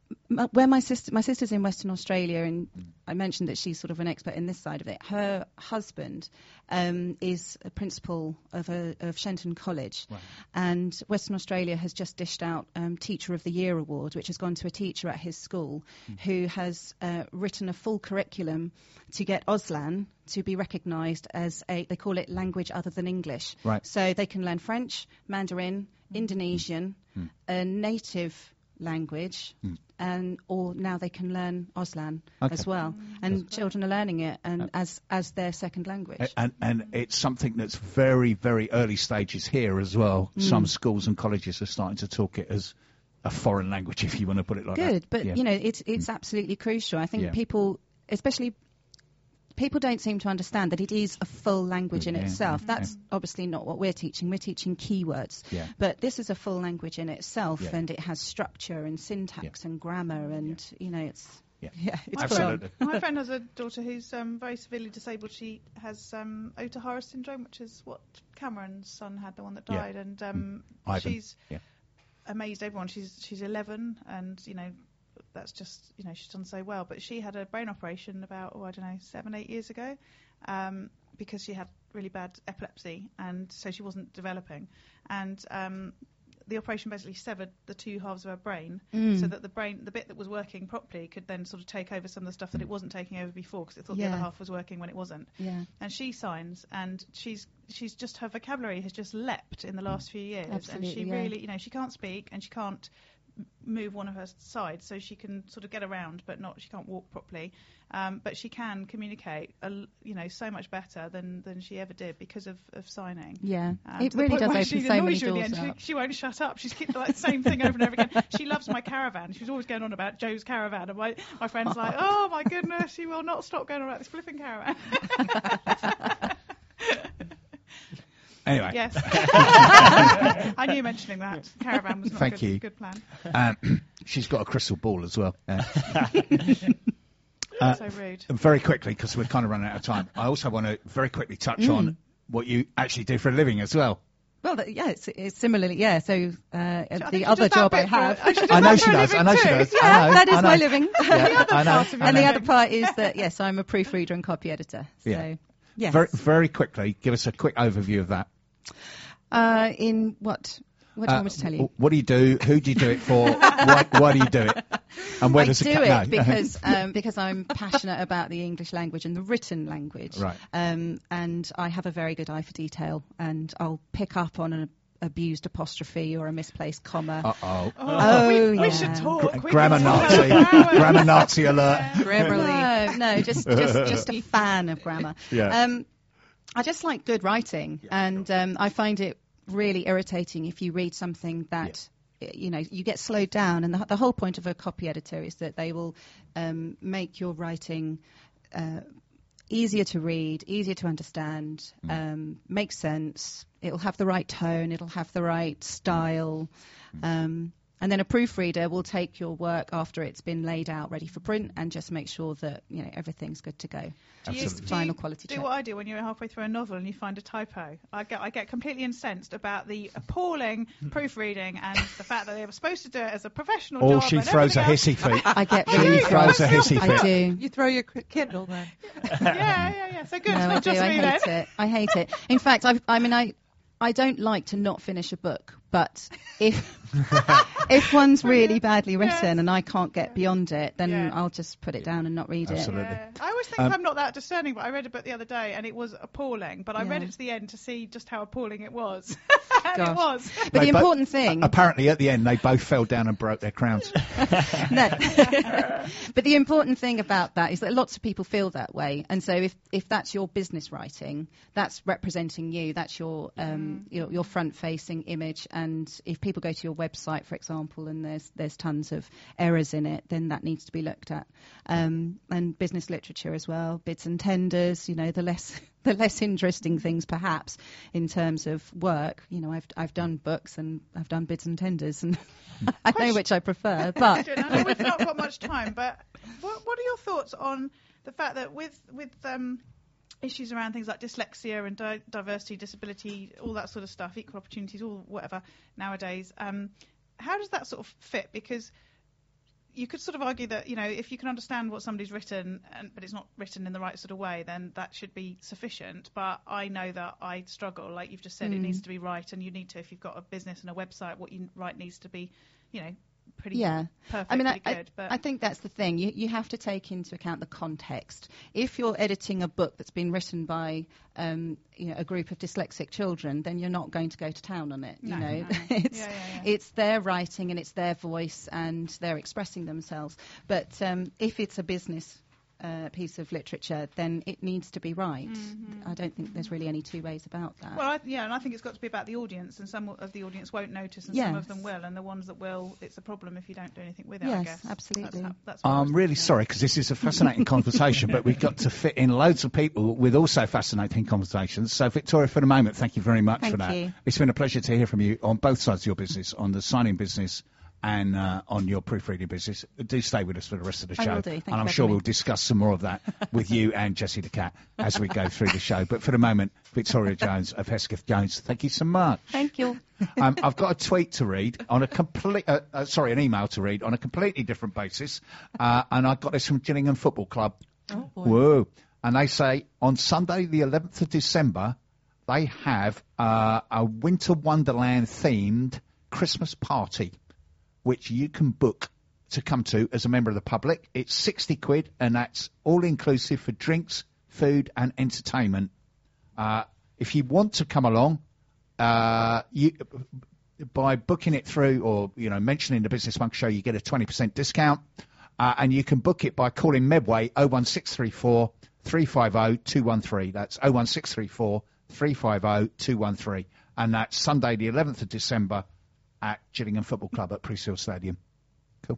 S5: m- where my sister, my sister's in Western Australia, and I mentioned that she's sort of an expert in this side of it. Her husband um, is a principal of a of Shenton College,
S2: Right.
S5: and Western Australia has just dished out um, Teacher of the Year award, which has gone to a teacher at his school who has uh, written a full curriculum to get Auslan to be recognised as a, they call it language other than English.
S2: Right.
S5: So they can learn French, Mandarin, Indonesian, a native language, and or now they can learn Auslan
S2: Okay.
S5: as well. And children are learning it and as as their second language.
S2: A- And, and it's something that's very, very early stages here as well.
S5: Mm.
S2: Some schools and colleges are starting to talk it as a foreign language, if you want to put it like that.
S5: Good, but
S2: Yeah.
S5: you know, it's it's absolutely crucial. I think
S2: Yeah.
S5: people, especially people, don't seem to understand that it is a full language in
S2: Yeah.
S5: itself. That's obviously not what we're teaching. We're teaching keywords,
S2: Yeah.
S5: but this is a full language in itself,
S2: Yeah.
S5: and it has structure and syntax and grammar, and you know, it's
S2: Yeah.
S5: yeah, it's
S3: My
S5: full on.
S2: Absolutely.
S3: friend, my friend has a daughter who's um, very severely disabled. She has um, Ohtahara syndrome, which is what Cameron's son had, the one that
S2: Yeah.
S3: died. And um,
S2: Ivan.
S3: she's
S2: Yeah.
S3: amazed everyone. She's she's eleven, and you know that's just you know she's done so well. But she had a brain operation about oh I don't know seven eight years ago, um, because she had really bad epilepsy, and so she wasn't developing. And um, the operation basically severed the two halves of her brain,
S5: Mm.
S3: so that the brain, the bit that was working properly, could then sort of take over some of the stuff that it wasn't taking over before, because it thought the
S5: Yeah.
S3: other half was working when it wasn't.
S5: Yeah.
S3: And she signs, and she's she's just her vocabulary has just leapt in the last few years, and
S5: Absolutely,
S3: she
S5: yeah.
S3: really, you know, she can't speak and she can't m- move one of her sides, so she can sort of get around, but not she can't walk properly. Um, but she can communicate, a l you know, so much better than, than she ever did because of, of signing.
S5: Yeah,
S3: Um,
S5: it
S3: to the
S5: really
S3: point
S5: does
S3: where
S5: open
S3: she
S5: so many
S3: annoys you in the
S5: doors
S3: end.
S5: up.
S3: She, she won't shut up. She's keep like the same thing over and over again. She loves my caravan. She's always going on about Joe's caravan, and my my friend's like, oh my goodness, she will not stop going on about this flipping caravan.
S2: Anyway.
S3: Yes. I knew mentioning that caravan was not
S2: Thank
S3: a good,
S2: you.
S3: good plan.
S2: Um, she's got a crystal ball as well. Yeah. Uh,
S3: So rude.
S2: Very quickly, because we're kind of running out of time, I also want to very quickly touch on what you actually do for a living as well.
S5: Well, th- yeah, it's, it's similarly, yeah. So uh,
S3: I think
S5: the
S3: she
S5: other
S3: does that
S5: job I
S3: bit for-
S5: have,
S3: oh, she does
S2: I know
S3: that
S2: she
S3: for a
S2: does. I
S3: living
S2: know she
S3: too.
S2: does.
S3: Yeah.
S2: I know.
S5: that is
S2: I know.
S5: my living.
S2: Yeah, I know.
S3: part of your
S5: And the
S3: living.
S5: other part is that yes, I'm a proofreader and copy editor. So
S2: Yeah.
S5: yes.
S2: Very, very quickly, give us a quick overview of that.
S5: Uh, in what? What do you
S2: Uh,
S5: want me to tell you?
S2: w- What do you do? Who do you do it for? why, why do you do it? And where
S5: I
S2: does
S5: do
S2: it
S5: it
S2: co- no.
S5: because um, because I'm passionate about the English language and the written language.
S2: Right.
S5: Um, and I have a very good eye for detail, and I'll pick up on an abused apostrophe or a misplaced comma.
S2: Uh-oh.
S5: Oh,
S3: we, we
S5: yeah.
S3: should talk. We
S2: Grammar
S3: can talk
S2: Nazi.
S3: about grammar.
S2: Grammar Nazi alert.
S5: No, no, just just just a fan of grammar.
S2: Yeah.
S5: Um, I just like good writing, and um, I find it really irritating if you read something that y- you know you get slowed down. And the, the whole point of a copy editor is that they will um, make your writing uh, easier to read, easier to understand, um, make sense. It'll have the right tone. It'll have the right style. Um, And then a proofreader will take your work after it's been laid out, ready for print, and just make sure that you know everything's good to go.
S3: Do you,
S5: Just
S3: do you
S5: final quality
S3: do
S5: check.
S3: what I do when you're halfway through a novel and you find a typo? I get I get completely incensed about the appalling proofreading and the fact that they were supposed to do it as a professional
S2: Or
S3: job.
S2: she
S3: and
S2: throws a
S3: everything
S2: hissy
S3: else.
S2: fit.
S5: I get
S2: She
S5: really
S2: throws a hissy
S5: I
S2: fit.
S5: do.
S4: You throw your k- Kindle then.
S3: yeah, yeah, yeah. So good.
S5: No,
S3: it's
S5: I
S3: not
S5: do.
S3: just
S5: I
S3: me
S5: hate
S3: then.
S5: it. I hate it. In fact, I've, I mean, I I don't like to not finish a book, but if if one's really badly written
S3: Yes.
S5: and I can't get beyond it, then
S3: Yeah.
S5: I'll just put it down and not read
S2: Absolutely.
S5: it.
S3: Yeah. I always think
S2: Um,
S3: I'm not that discerning, but I read a book the other day and it was appalling. But I read
S5: Yeah.
S3: it to the end to see just how appalling it was. and
S5: Gosh.
S3: it was.
S5: But
S2: They
S5: the
S2: bo-
S5: important thing,
S2: Apparently, at the end, they both fell down and broke their crowns.
S5: no. But the important thing about that is that lots of people feel that way, and so if if that's your business writing, that's representing you. That's your um your, your front-facing image. And if people go to your website, for example, and there's there's tons of errors in it, then that needs to be looked at. Um, and business literature as well, bids and tenders. You know, the less the less interesting things perhaps in terms of work. You know, I've I've done books and I've done bids and tenders, and I know which I prefer. But
S3: I know we've not got much time, but what, what are your thoughts on the fact that with with um, issues around things like dyslexia and di- diversity, disability, all that sort of stuff, equal opportunities, all whatever nowadays, um, how does that sort of fit? Because you could sort of argue that, you know, if you can understand what somebody's written, and, but it's not written in the right sort of way, then that should be sufficient. But I know that I struggle. Like you've just said,
S5: Mm.
S3: it needs to be right, and you need to, if you've got a business and a website, what you write needs to be, you know, pretty
S5: Yeah.
S3: perfect,
S5: I mean, I,
S3: pretty good. But
S5: I, I think that's the thing. You, you have to take into account the context. If you're editing a book that's been written by um, you know, a group of dyslexic children, then you're not going to go to town on it.
S3: No,
S5: you know,
S3: no, no.
S5: it's
S3: Yeah, yeah, yeah.
S5: it's their writing and it's their voice and they're expressing themselves. But um, if it's a business uh, piece of literature, then it needs to be right.
S3: Mhm.
S5: I don't think there's really any two ways about that.
S3: Well, I, yeah, and I think it's got to be about the audience, and some of the audience won't notice, and
S5: Yes.
S3: some of them will, and the ones that will, it's a problem if you don't do anything with it, I
S5: Yes,
S3: guess.
S5: absolutely.
S3: That's how, that's what I was
S2: I'm really
S3: thinking.
S2: sorry because this is a fascinating conversation, but we've got to fit in loads of people with also fascinating conversations. So, Victoria, for the moment, thank you very much
S5: Thank
S2: for that.
S5: you.
S2: It's been a pleasure to hear from you on both sides of your business, on the signing business and uh, on your proofreading business. Do stay with us for the rest of the
S5: I
S2: show.
S5: will do. Thank
S2: and
S5: you
S2: I'm
S5: for
S2: sure
S5: having
S2: we'll
S5: me.
S2: discuss some more of that with you and Jessie the Cat as we go through the show. But for the moment, Victoria Jones of Hesketh Jones, thank you so much.
S5: Thank you.
S2: um, I've got a tweet to read on a complete, uh, uh, sorry, an email to read on a completely different basis, uh, and I got this from Gillingham Football Club.
S4: Oh, boy.
S2: Whoa! And they say on Sunday, the eleventh of December, they have uh, a Winter Wonderland themed Christmas party, which you can book to come to as a member of the public. It's sixty quid, and that's all inclusive for drinks, food, and entertainment. Uh, if you want to come along, uh, you by booking it through or you know mentioning the Business Monk Show, you get a twenty percent discount, uh, and you can book it by calling Medway oh one six three four, three five oh, two one three. That's oh one six three four, three five oh, two one three, and that's Sunday the eleventh of December at Gillingham Football Club at Priest Hill Stadium. Cool.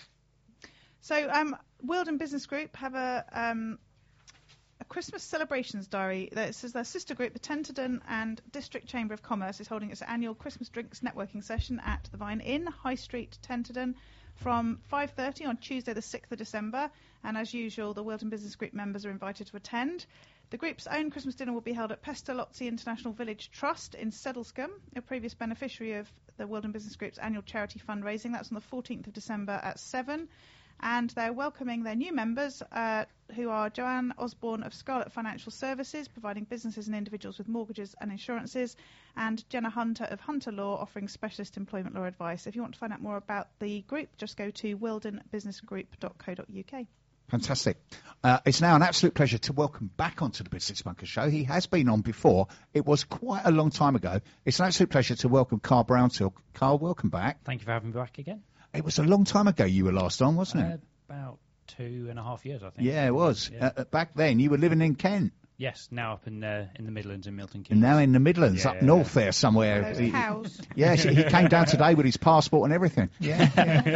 S3: So, um, Wilden Business Group have a um, a Christmas celebrations diary. That says their sister group, the Tenterden and District Chamber of Commerce, is holding its annual Christmas drinks networking session at the Vine Inn, High Street, Tenterden, from five thirty on Tuesday, the sixth of December. And as usual, the Wilden Business Group members are invited to attend. The group's own Christmas dinner will be held at Pestalozzi International Village Trust in Sedlescombe, a previous beneficiary of the Wilden Business Group's annual charity fundraising. That's on the fourteenth of December at seven. And they're welcoming their new members, uh, who are Joanne Osborne of Scarlet Financial Services, providing businesses and individuals with mortgages and insurances, and Jenna Hunter of Hunter Law, offering specialist employment law advice. If you want to find out more about the group, just go to wilden business group dot co dot uk.
S2: Fantastic. Uh, it's now an absolute pleasure to welcome back onto the Business Bunker Show. He has been on before. It was quite a long time ago. It's an absolute pleasure to welcome Carl Brownsill. Carl, welcome back.
S6: Thank you for having me back again.
S2: It was a long time ago you were last on, wasn't
S6: Uh,
S2: it?
S6: about two and a half years, I think.
S2: Yeah, it was.
S6: Yeah.
S2: Uh, back then, you were living in Kent.
S6: Yes, now up in uh, in the Midlands in Milton Keynes.
S2: And now in the Midlands, up
S6: Yeah.
S2: north there somewhere.
S3: Those
S2: He-
S3: cows.
S2: Yes, he came down today with his passport and everything. Yeah,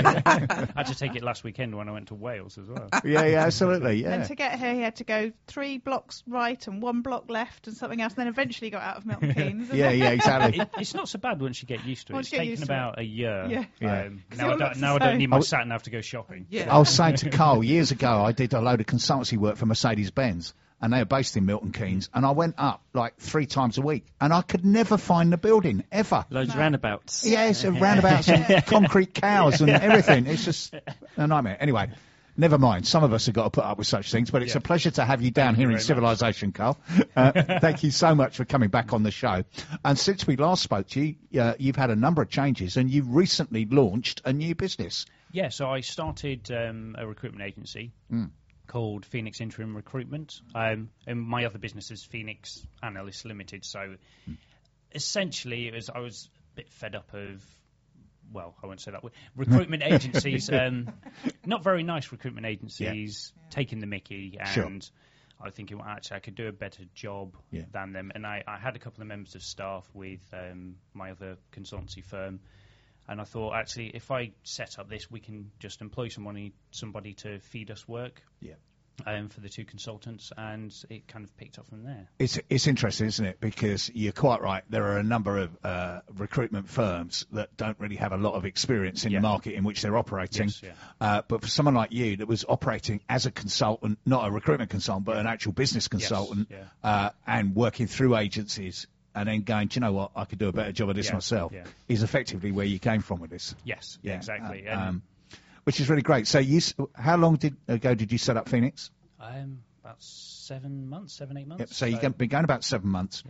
S6: I had to take it last weekend when I went to Wales as well.
S2: yeah, yeah, absolutely. Yeah.
S3: And to get here, he had to go three blocks right and one block left and something else, and then eventually got out of Milton Keynes. isn't
S2: Yeah,
S3: it?
S2: yeah, exactly.
S6: It, it's not so bad once you get used to it.
S3: Once
S6: It's
S3: you get
S6: taken
S3: used to
S6: about a year.
S3: Yeah.
S2: Yeah.
S6: Um,
S3: 'Cause
S6: now
S3: it
S6: I
S3: all
S6: don't,
S3: looks
S6: now I
S3: the
S6: don't
S3: same.
S6: need my
S2: I-
S6: sat nav to go shopping.
S3: Yeah.
S2: I was saying to Carl, years ago, I did a load of consultancy work for Mercedes-Benz, and they are based in Milton Keynes, and I went up like three times a week, and I could never find the building, ever.
S11: Loads of roundabouts.
S2: Yeah, it's a roundabouts and concrete cows and everything. It's just a nightmare. Anyway, never mind. Some of us have got to put up with such things, but it's
S6: Yeah.
S2: a pleasure to have you down here in
S6: very much.
S2: civilization, Carl. Uh, thank you so much for coming back on the show. And since we last spoke to you, uh, you've had a number of changes, and you recently launched a new business.
S6: Yeah, so I started um, a recruitment agency
S2: Mm.
S6: called Phoenix Interim Recruitment. Um, and my other business is Phoenix Analysts Limited. So essentially, it was I was a bit fed up of, well, I won't say that word, recruitment agencies, um, not very nice recruitment agencies, taking the mickey, and
S2: Sure.
S6: I was thinking, well, actually, I could do a better job
S2: Yeah.
S6: than them. And I, I had a couple of members of staff with um, my other consultancy firm. And I thought, actually, if I set up this, we can just employ somebody, somebody to feed us work
S2: Yeah.
S6: um, for the two consultants, and it kind of picked up from there.
S2: It's it's interesting, isn't it? Because you're quite right. There are a number of uh, recruitment firms that don't really have a lot of experience in
S6: Yeah.
S2: the market in which they're operating.
S6: Yes, yeah.
S2: Uh, but for someone like you that was operating as a consultant, not a recruitment consultant, but an actual business consultant,
S6: yeah.
S2: uh, and working through agencies, and then going, do you know what, I could do a better job of this
S6: Yeah,
S2: myself,
S6: yeah.
S2: is effectively where you came from with this.
S6: Yes,
S2: Yeah,
S6: exactly.
S2: uh,
S6: And
S2: um, which is really great. So you, s- how long did ago did you set up Phoenix?
S6: Um, about seven months, seven, eight months.
S2: Yep, so you've been going about seven months.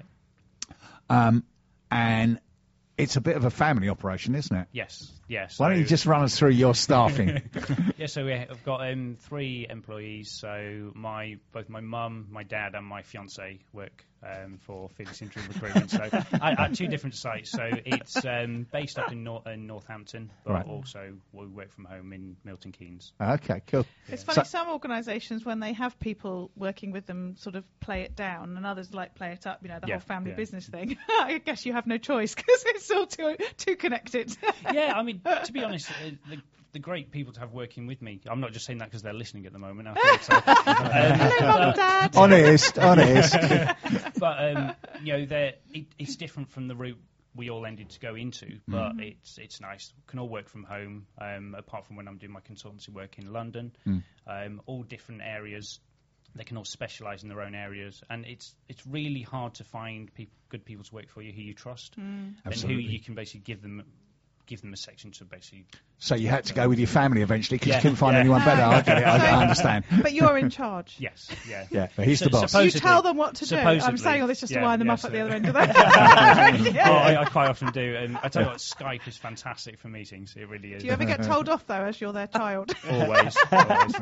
S2: Um, and it's a bit of a family operation, isn't it?
S6: Yes, yes.
S2: Why don't you
S6: so-
S2: just run us through your staffing?
S6: Yeah, so we have got um, three employees. So my both my mum, my dad, and my fiance work um, for Phoenix Interim Recruitment. So at, at two different sites. So it's um, based up in, Nor- in Northampton, but
S2: Right.
S6: also we work from home in Milton Keynes.
S2: Okay, cool.
S3: It's funny, some organisations, when they have people working with them, sort of play it down, and others like play it up, you know, the
S6: Yeah,
S3: whole family
S6: yeah.
S3: business thing. I guess you have no choice because it's all too, too connected.
S6: Yeah, I mean, to be honest, uh, the, the great people to have working with me. I'm not just saying that because they're listening at the moment. I think so.
S3: Hello, Mum and Dad.
S2: Honest, honest.
S6: But um, you know, they're, it, it's different from the route we all ended to go into. But it's it's nice. We can all work from home. Um, apart from when I'm doing my consultancy work in London, um, all different areas. They can all specialise in their own areas, and it's it's really hard to find peop good people to work for you who you trust and who
S2: Absolutely.
S6: you can basically give them give them a section to basically.
S2: So you had to go with your family eventually because
S6: Yeah,
S2: you couldn't find
S6: yeah.
S2: anyone better. I get it. I, I understand.
S3: But you're in charge.
S6: Yes, yeah.
S2: Yeah, but he's the boss.
S3: You
S6: Supposedly-
S3: tell them what to do. I'm
S6: supposedly,
S3: saying all this just to
S6: yeah,
S3: wind them
S6: yeah,
S3: up at
S6: so-
S3: the other end of that.
S6: Oh,
S3: Yeah.
S6: I, I quite often do, and I tell you what, Skype is fantastic for meetings. It really is.
S3: Do you ever get told off, though, as you're their child?
S6: Always. always.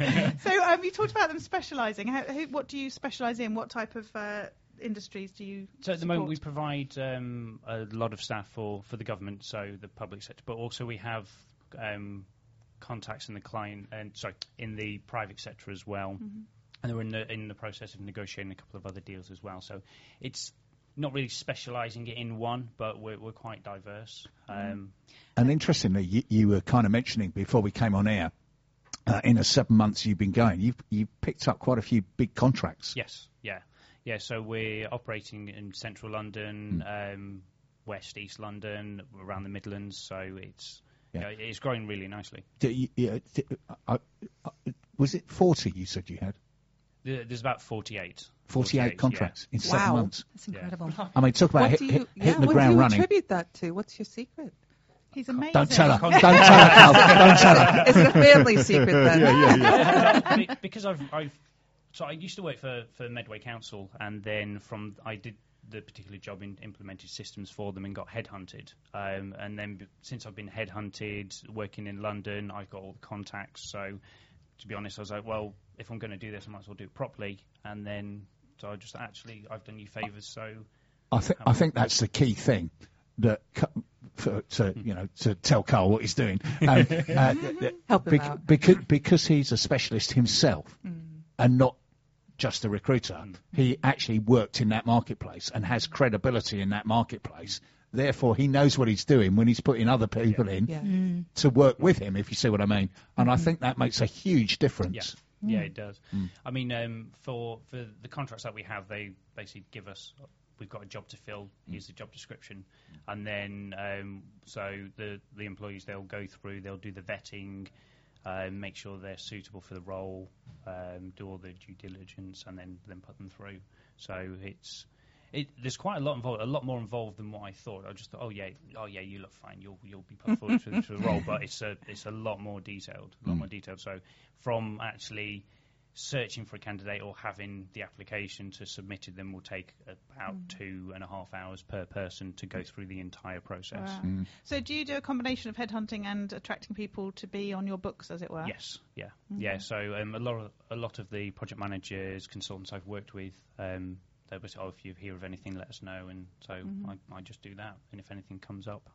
S3: So um, you talked about them specialising. How, who, what do you specialise in? What type of uh, industries do you
S6: So at the moment we
S3: support?
S6: provide um, a lot of staff for, for the government, so the public sector, but also we have um, contacts in the client and sorry in the private sector as well,
S3: Mm-hmm.
S6: and we're in the in the process of negotiating a couple of other deals as well. So it's not really specialising it in one, but we're we're quite diverse. Um,
S2: And interestingly, you, you were kind of mentioning before we came on air, uh, in the seven months you've been going, you've you picked up quite a few big contracts.
S6: Yes, yeah, yeah. So we're operating in central London, um, west, east London, around the Midlands. So it's
S2: Yeah.
S6: you know, it's growing really nicely.
S2: Do you- you- do- uh, uh, was it forty you said you had?
S6: There- There's about forty-eight.
S2: forty-eight contracts in seven
S4: Wow.
S2: months.
S5: That's incredible.
S2: I mean, talk about
S4: What
S2: hit,
S4: do
S2: hit,
S4: you, yeah,
S2: hitting the
S4: what
S2: ground
S4: do you
S2: running.
S4: attribute that to? What's your secret?
S3: He's amazing.
S2: Don't tell her.
S6: Con-
S2: Don't tell her. Carl. Don't tell her.
S4: Is it a family secret then?
S2: Yeah, yeah, yeah.
S6: Be- because I've, I've so I used to work for, for Medway Council, and then from I did the particular job in implemented systems for them and got headhunted. Um, and then b- since I've been headhunted, working in London, I've got all the contacts. So to be honest, I was like, well, if I'm going to do this, I might as well do it properly. And then so I just actually I've done you favours. So
S2: I think I think that's the key thing that cu- for, to you know to tell Carl what he's doing. Um, uh,
S4: Help him
S2: bec-
S4: out.
S2: because because he's a specialist himself and not just a recruiter. He actually worked in that marketplace and has credibility in that marketplace. Therefore, he knows what he's doing when he's putting other people in
S4: Yeah.
S2: to work with him, if you see what I mean. And I think that makes a huge difference.
S6: Yeah, it does. I mean, um, for for the contracts that we have, they basically give us. We've got a job to fill. Here's the job description, and then um, so the the employees they'll go through. They'll do the vetting, uh, make sure they're suitable for the role, um, do all the due diligence, and then then put them through. So it's. It, there's quite a lot involved, a lot more involved than what I thought. I just thought, oh yeah, oh yeah, you look fine. You'll you'll be put forward for, for the role, but it's a it's a lot more detailed, a lot more detailed. So from actually searching for a candidate or having the application to submit it, then will take about two and a half hours per person to go through the entire process.
S3: Wow. So do you do a combination of headhunting and attracting people to be on your books, as it were?
S6: Yes, yeah, yeah. So um, a lot of a lot of the project managers, consultants I've worked with. Um, They would say, oh, if you hear of anything, let us know. And so I, I just do that. And if anything comes up.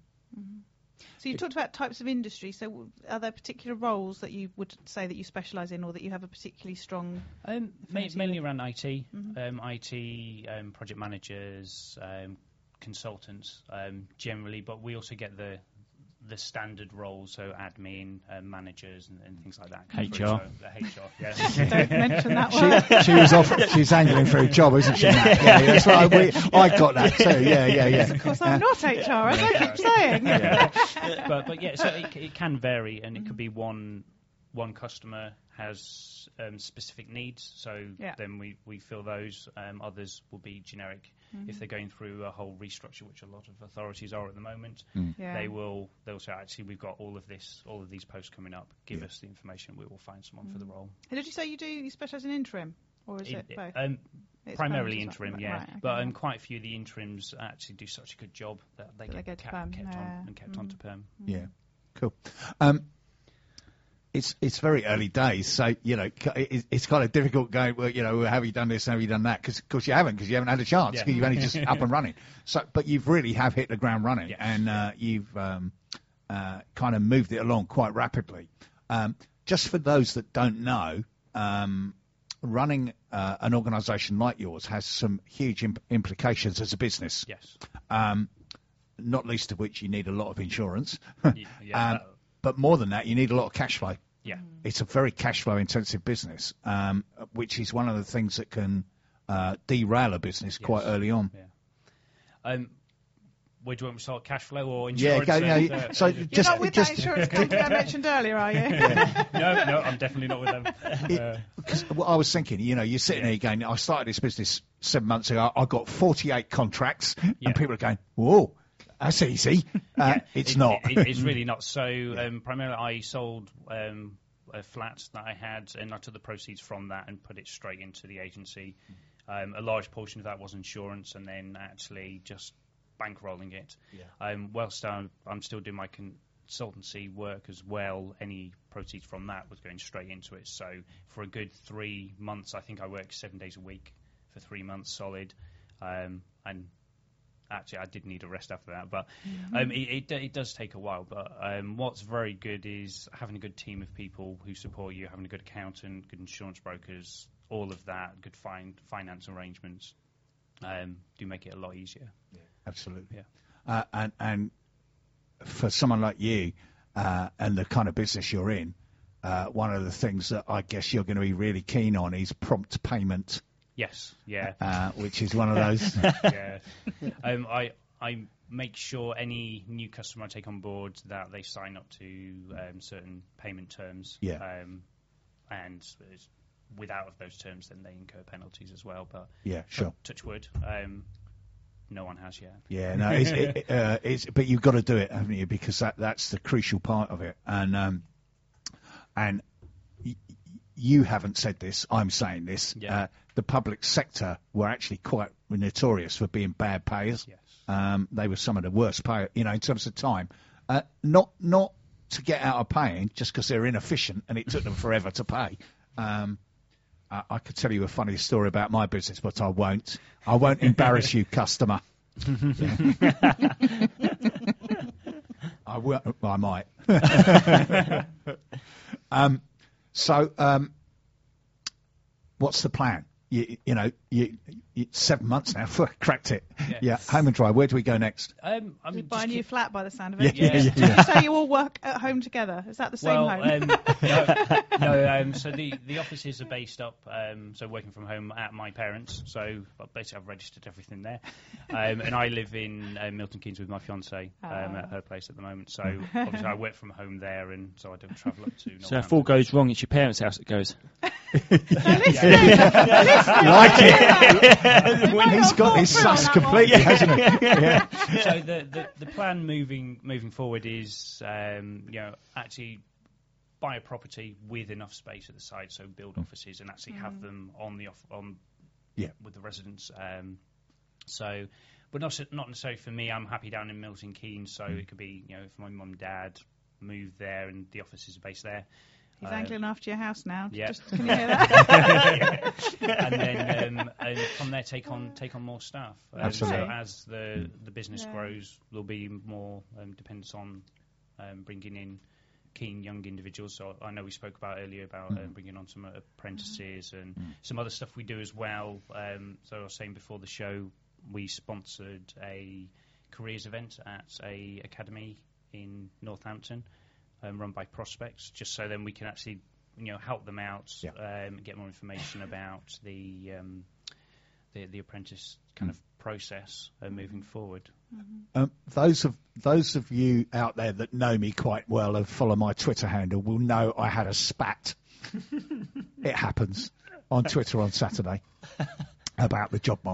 S3: So you talked about types of industry. So w- are there particular roles that you would say that you specialise in, or that you have a particularly strong?
S6: Um, ma-
S3: Affinity
S6: mainly
S3: with-
S6: around I T, um, I T, um, project managers, um, consultants um, generally. But we also get the the standard roles, so admin, uh, managers, and, and things like that. come
S2: H
S6: through.
S2: R.
S6: So, uh, H R, yeah.
S3: Don't mention that one.
S2: She, she was off. She's angling for a job, isn't she? Nat? Yeah, yeah, that's right. We, I got that too. Yeah, yeah, yeah.
S3: Of course, I'm not H R, as I keep saying.
S6: Yeah. but but yeah, so it, it can vary, and it could be one one customer has um, specific needs, so
S3: Yeah.
S6: then we, we fill those. Um, others will be generic
S3: Mm.
S6: if they're going through a whole restructure, which a lot of authorities are at the moment,
S2: Mm.
S3: Yeah.
S6: they will they'll say, actually, we've got all of this, all of these posts coming up. Give
S2: Yeah.
S6: us the information. We will find someone for the role.
S3: And did you say you do you specialise in interim, or is it
S6: In-
S3: both?
S6: um,
S3: It's
S6: primarily
S3: permanent as well.
S6: interim, yeah.
S3: Right, okay,
S6: but um,
S3: yeah.
S6: quite a few of the interims actually do such a good job that they
S3: That
S6: get,
S3: they get to
S6: kept,
S3: perm,
S6: kept
S3: yeah.
S6: on and kept on
S3: Mm.
S6: to perm.
S2: Yeah, cool. Um, it's it's very early days, so you know c- it, it's kind of difficult going. Well, you know, have you done this? Have you done that? Because of course you haven't, because you haven't had a chance.
S6: Yeah.
S2: 'Cause you've only just up and running. So, but you've really have hit the ground running,
S6: Yes.
S2: and uh, you've um, uh, kind of moved it along quite rapidly. Um, just for those that don't know, um, running uh, an organisation like yours has some huge imp- implications as a business.
S6: Yes.
S2: Um, not least of which you need a lot of insurance.
S6: Yeah, yeah,
S2: um,
S6: that-
S2: but more than that, you need a lot of cash flow.
S6: yeah.
S2: It's a very cash flow intensive business, um, which is one of the things that can uh, derail a business
S6: Yes.
S2: quite early on.
S6: Yeah. Um, where do you want me to start? Cash flow or
S2: Yeah,
S6: insurance?
S2: go,
S6: and,
S2: no,
S6: uh,
S2: so
S6: and-
S3: You're
S2: just,
S3: not with
S2: just
S3: that insurance company I mentioned earlier, are you?
S6: no, no, I'm definitely not with them.
S2: It-
S6: Uh,
S2: Because what I was thinking, you know, you're sitting there going, I started this business seven months ago. I got forty-eight contracts,
S6: Yeah.
S2: and people are going, whoa, that's easy. Uh,
S6: yeah,
S2: it's
S6: it-
S2: not.
S6: It, it's really not. So um, primarily, I sold um, a flat that I had, and I took the proceeds from that and put it straight into the agency. Um, a large portion of that was insurance, and then actually just bankrolling it.
S2: Yeah.
S6: Um, whilst I'm, I'm still doing my consultancy work as well, any proceeds from that was going straight into it. So for a good three months, I think I worked seven days a week for three months solid, um, and actually I did need a rest after that. But um, it, it, it does take a while. But um, what's very good is having a good team of people who support you, having a good accountant, good insurance brokers, all of that, good fin- finance arrangements. Um, do make it a lot easier.
S2: Absolutely.
S6: Yeah.
S2: Uh, and and for someone like you uh, and the kind of business you're in, uh, one of the things that I guess you're going to be really keen on is prompt payment,
S6: Yes, yeah,
S2: uh, which is one of those.
S6: yeah. Um, I I make sure any new customer I take on board that they sign up to um, certain payment terms.
S2: Yeah.
S6: Um, and it's- without of those terms, then they incur penalties as well. But
S2: Yeah, sure.
S6: touch wood, um, no one has yet.
S2: Yeah, no, it's, it, uh, it's but you've got to do it, haven't you? Because that that's the crucial part of it. And um, and y- you haven't said this. I'm saying this.
S6: Yeah.
S2: Uh, the public sector were actually quite notorious for being bad payers.
S6: Yes.
S2: Um, they were some of the worst payers, you know, in terms of time. Uh, not not to get out of paying just because they're inefficient and it took them forever to pay. Um, I, I could tell you a funny story about my business, but I won't. I won't embarrass you, customer. I will. Well, I might. um, so, um, what's the plan? You, you know, you, you, seven months now. Cracked it.
S6: Yeah.
S2: Yeah. Home and dry. Where do we go next?
S6: Um, I
S3: You
S6: mean,
S3: buy a
S6: just
S3: new
S6: keep-
S3: flat by the sound of
S2: Yeah,
S3: it.
S2: yeah, yeah.
S3: Did you say you all work at home together? Is that the same
S6: well,
S3: home?
S6: um, no, no um, so the, the offices are based up, um, so working from home at my parents. So well, basically, I've registered everything there, um, and I live in uh, Milton Keynes with my fiancée um,
S3: Ah.
S6: at her place at the moment. So obviously, I work from home there, and so I don't travel up to.
S11: So if all goes wrong, it's your parents' house that goes.
S2: Like it. He's got his sus completely, hasn't he? Yeah.
S6: So the, the the plan moving moving forward is um, you know actually buy a property with enough space at the side, so build offices and actually have them on the off on
S2: Yeah.
S6: with the residents. Um, so, but not so- not necessarily for me. I'm happy down in Milton Keynes, so it could be you know if my mum and dad move there and the offices are based there.
S3: He's
S6: uh,
S3: angling after your house now.
S6: yeah.
S3: Just, can you hear that?
S6: and then um, and from there take on take on more staff. Um,
S2: Absolutely.
S6: So as the the business
S3: Yeah.
S6: grows, there'll be more um, dependence on um, bringing in keen young individuals. So I know we spoke about earlier about um, bringing on some apprentices and some other stuff we do as well. Um, so I was saying before the show, we sponsored a careers event at a academy in Northampton. Um, run by Prospects, just so then we can actually, you know, help them out,
S2: Yeah.
S6: um, get more information about the um, the, the apprentice kind of process uh, moving forward.
S2: Um, those of those of you out there that know me quite well and follow my Twitter handle will know I had a spat. It happens on Twitter on Saturday about the job market.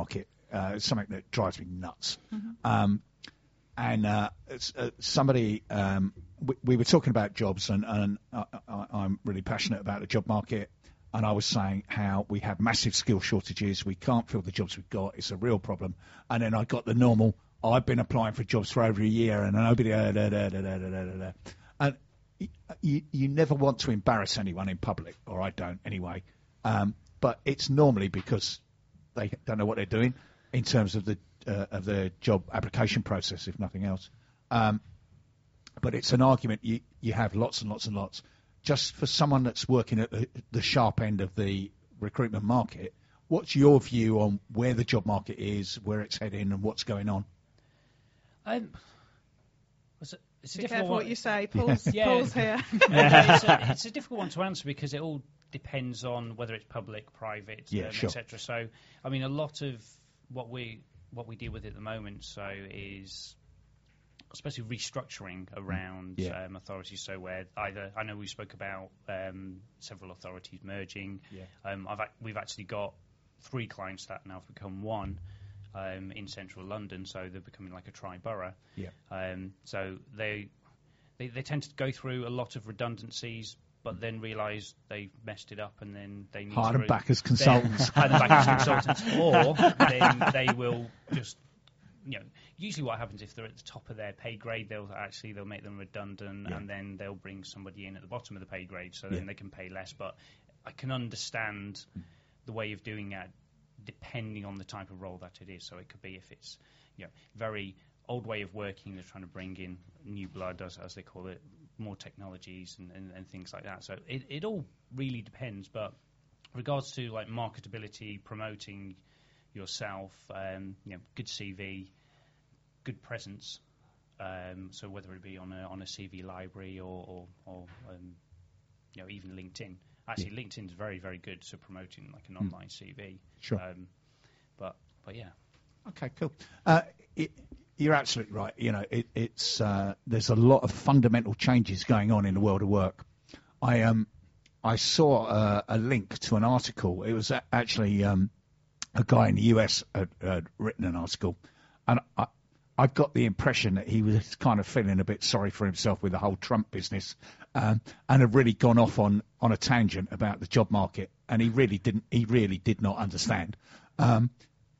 S2: uh, something that drives me nuts. Um, and uh, it's, uh, somebody, um, we, we were talking about jobs, and, and I, I, I'm really passionate about the job market. And I was saying how we have massive skill shortages. We can't fill the jobs we've got. It's a real problem. And then I got the normal, I've been applying for jobs for over a year and nobody, uh, da, da, da, da, da, da, da. And you, you never want to embarrass anyone in public, or I don't anyway. Um, but it's normally because they don't know what they're doing in terms of the uh, of the job application process, if nothing else. Um, but it's an argument you, you have lots and lots and lots. Just for someone that's working at the, the sharp end of the recruitment market, what's your view on where the job market is, where it's heading, and what's going on?
S6: Um, it's a, it's a
S3: Be
S6: difficult
S3: careful
S6: one.
S3: what you say. Paul's,
S6: Yeah.
S3: Paul's here.
S6: Yeah, it's, a, it's a difficult one to answer because it all depends on whether it's public, private,
S2: Yeah,
S6: um,
S2: sure.
S6: et cetera. So, I mean, a lot of what we what we deal with at the moment, so is especially restructuring around
S2: Yeah.
S6: um, authorities. So where either I know we spoke about um, several authorities merging.
S2: Yeah.
S6: Um, I've ac- we've actually got three clients that now have become one. Um, in central London, so they're becoming like a tri-borough.
S2: Yeah.
S6: Um, so they, they they tend to go through a lot of redundancies, but then realise they messed it up, and then they need
S2: Hire
S6: to
S2: them back as consultants.
S6: hire them back as consultants, or then they will just, you know, usually what happens if they're at the top of their pay grade, they'll actually they'll make them redundant,
S2: Yeah.
S6: and then they'll bring somebody in at the bottom of the pay grade, so
S2: Yeah.
S6: then they can pay less. But I can understand the way of doing that, depending on the type of role that it is. So it could be if it's, you know, very old way of working, they're trying to bring in new blood, as, as they call it, more technologies and, and, and things like that. So it, it all really depends. But regards to like marketability, promoting yourself, um, you know, good C V, good presence. Um, so whether it be on a on a C V library or or, or um, you know, even LinkedIn. Actually, yeah. LinkedIn is very, very good to promoting like an
S2: Mm.
S6: online C V.
S2: Sure.
S6: Um, but but yeah.
S2: Okay, cool. Uh, it, you're absolutely right. You know, it, it's uh, there's a lot of fundamental changes going on in the world of work. I um I saw uh, a link to an article. It was a- actually um, a guy in the U S had, had written an article, and I. I got the impression that he was kind of feeling a bit sorry for himself with the whole Trump business, um, and had really gone off on, on a tangent about the job market, and he really didn't. He really did not understand. Um,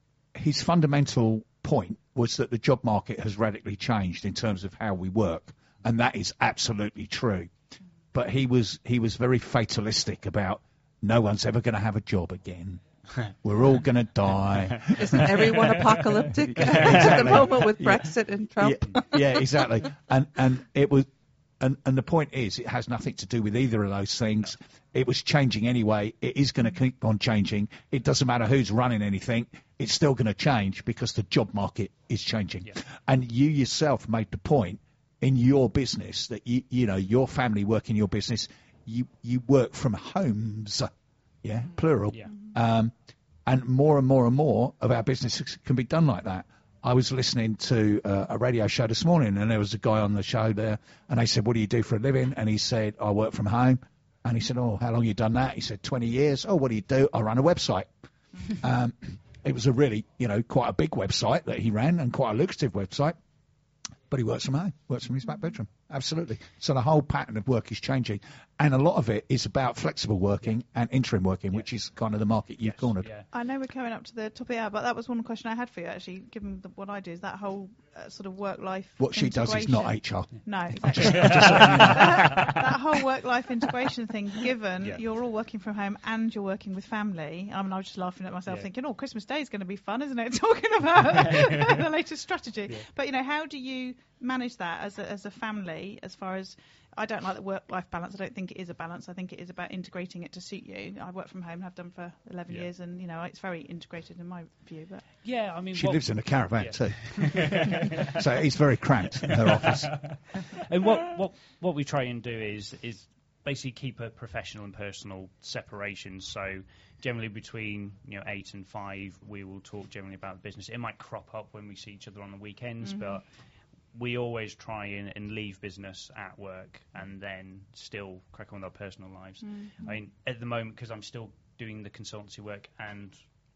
S2: his fundamental point was that the job market has radically changed in terms of how we work, and that is absolutely true. But he was he was very fatalistic about no one's ever going to have a job again. We're all going to die.
S4: Isn't everyone apocalyptic
S2: Yeah,
S4: at
S2: exactly.
S4: the moment with
S2: Yeah.
S4: Brexit and Trump?
S2: Yeah, yeah, exactly. And and it was, and and the point is, it has nothing to do with either of those things. It was changing anyway. It is going to keep on changing. It doesn't matter who's running anything. It's still going to change because the job market is changing.
S6: Yeah.
S2: And you yourself made the point in your business that you you know your family work in your business. You you work from homes. Yeah, plural.
S6: Yeah.
S2: Um, and more and more and more of our businesses can be done like that. I was listening to uh, a radio show this morning, and there was a guy on the show there, and they said, "What do you do for a living?" And he said, "I work from home." And he said, "Oh, how long you done that?" He said, twenty years. "Oh, what do you do?" "I run a website." um, it was a really, you know, quite a big website that he ran, and quite a lucrative website. But he works from home, works from his back bedroom. Absolutely. So the whole pattern of work is changing. And a lot of it is about flexible working and interim working,
S6: Yeah.
S2: which is kind of the market you've
S6: Yes,
S2: cornered.
S6: Yeah.
S3: I know we're coming up to the top of the hour, but that was one question I had for you, actually, given the, what I do, is that whole uh, sort of work-life
S2: What she does is not
S3: integration.
S2: H R.
S3: No, exactly. that, that whole work-life integration thing, given
S6: Yeah.
S3: you're all working from home and you're working with family, I mean, I was just laughing at myself
S6: Yeah.
S3: thinking, oh, Christmas Day is going to be fun, isn't it? Talking about the latest strategy.
S6: Yeah.
S3: But, you know, how do you manage that as a, as a family, as far as, I don't like the work-life balance. I don't think it is a balance. I think it is about integrating it to suit you. I work from home and have done for eleven
S6: Yeah.
S3: years, and, you know, it's very integrated in my view. But
S6: Yeah, I mean,
S2: She
S6: what,
S2: lives in a caravan
S6: Yeah.
S2: too. So it's very cramped in her office.
S6: and what, what what we try and do is is basically keep a professional and personal separation. So generally between you know eight and five, we will talk generally about the business. It might crop up when we see each other on the weekends,
S3: Mm-hmm.
S6: but we always try and, and leave business at work and then still crack on with our personal lives.
S3: Mm-hmm.
S6: I mean, at the moment, because I'm still doing the consultancy work and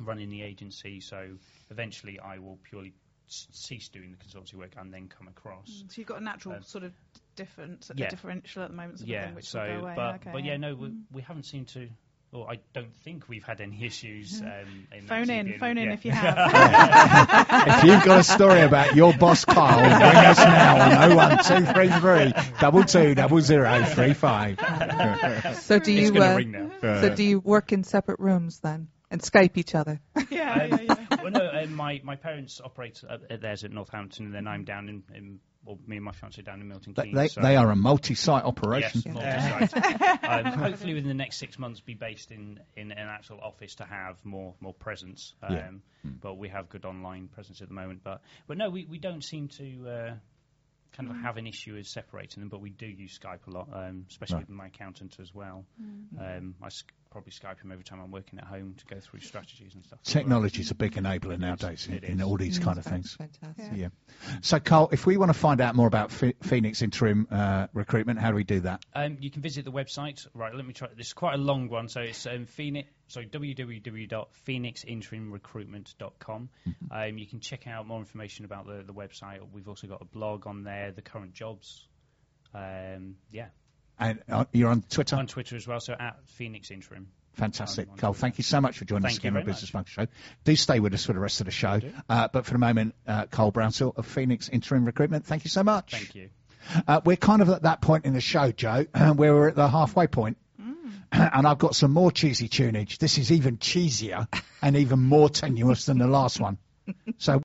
S6: running the agency. So eventually, I will purely s- cease doing the consultancy work and then come across.
S3: So you've got a natural
S6: Um,
S3: sort of difference,
S6: yeah.
S3: a differential at the moment, sort of
S6: Yeah.
S3: thing, which
S6: So,
S3: will go away.
S6: but
S3: okay,
S6: but yeah, no, we,
S3: Mm.
S6: we haven't seemed to. Well, I don't think we've had any issues. Um, in
S3: Phone
S6: actually
S3: in,
S6: being-
S3: phone in
S6: yeah.
S3: if you have.
S2: If you've got a story about your boss Carl, ring us now on oh one two three three, double two, double zero, three five.
S4: So do
S6: It's
S4: you?
S6: gonna
S4: Uh,
S6: ring now.
S4: so do you work in separate rooms then and Skype each other?
S3: yeah,
S6: Um,
S3: yeah, yeah.
S6: well, no, um, my my parents operate at, at theirs at Northampton, and then I'm down in, in well, me and my fiance down in Milton
S2: They,
S6: Keynes.
S2: they,
S6: so-
S2: they are a multi-site operation.
S6: Yes, multi-site. um, hopefully, within the next six months, be based in, in an actual office to have more more presence. Um,
S2: Yeah.
S6: But we have good online presence at the moment. But but no, we, we don't seem to uh, kind of have an issue with separating them. But we do use Skype a lot, um, especially
S2: Right.
S6: with my accountant as well. Um, I s- probably Skype him every time I'm working at home to go through strategies and stuff.
S2: Technology is a big enabler nowadays in,
S6: It
S2: in
S6: is.
S2: all these kind of
S4: That's
S2: things.
S4: fantastic.
S2: Yeah. So, Carl, if we want to find out more about Ph- Phoenix Interim uh, Recruitment, how do we do that?
S6: Um, you can visit the website. Right, let me try. This is quite a long one, so it's um, Phoenix. So w w w dot phoenix interim recruitment dot com. Um, you can check out more information about the, the website. We've also got a blog on there, the current jobs. Um, yeah,
S2: And uh, you're on Twitter?
S6: on Twitter as well. So at Phoenix Interim.
S2: Fantastic.
S6: Um, on
S2: Carl,
S6: Twitter.
S2: thank you so much for joining
S6: Thank
S2: us
S6: you
S2: again on
S6: very
S2: Business
S6: much.
S2: Funk Show. Do stay with us for the rest of the show.
S6: do.
S2: Uh, but for the moment, uh, Carl Brownsell of Phoenix Interim Recruitment, thank you so much.
S6: Thank you.
S2: Uh, we're kind of at that point in the show, Joe, where we're at the halfway point. And I've got some more cheesy tunage. This is even cheesier and even more tenuous than the last one. So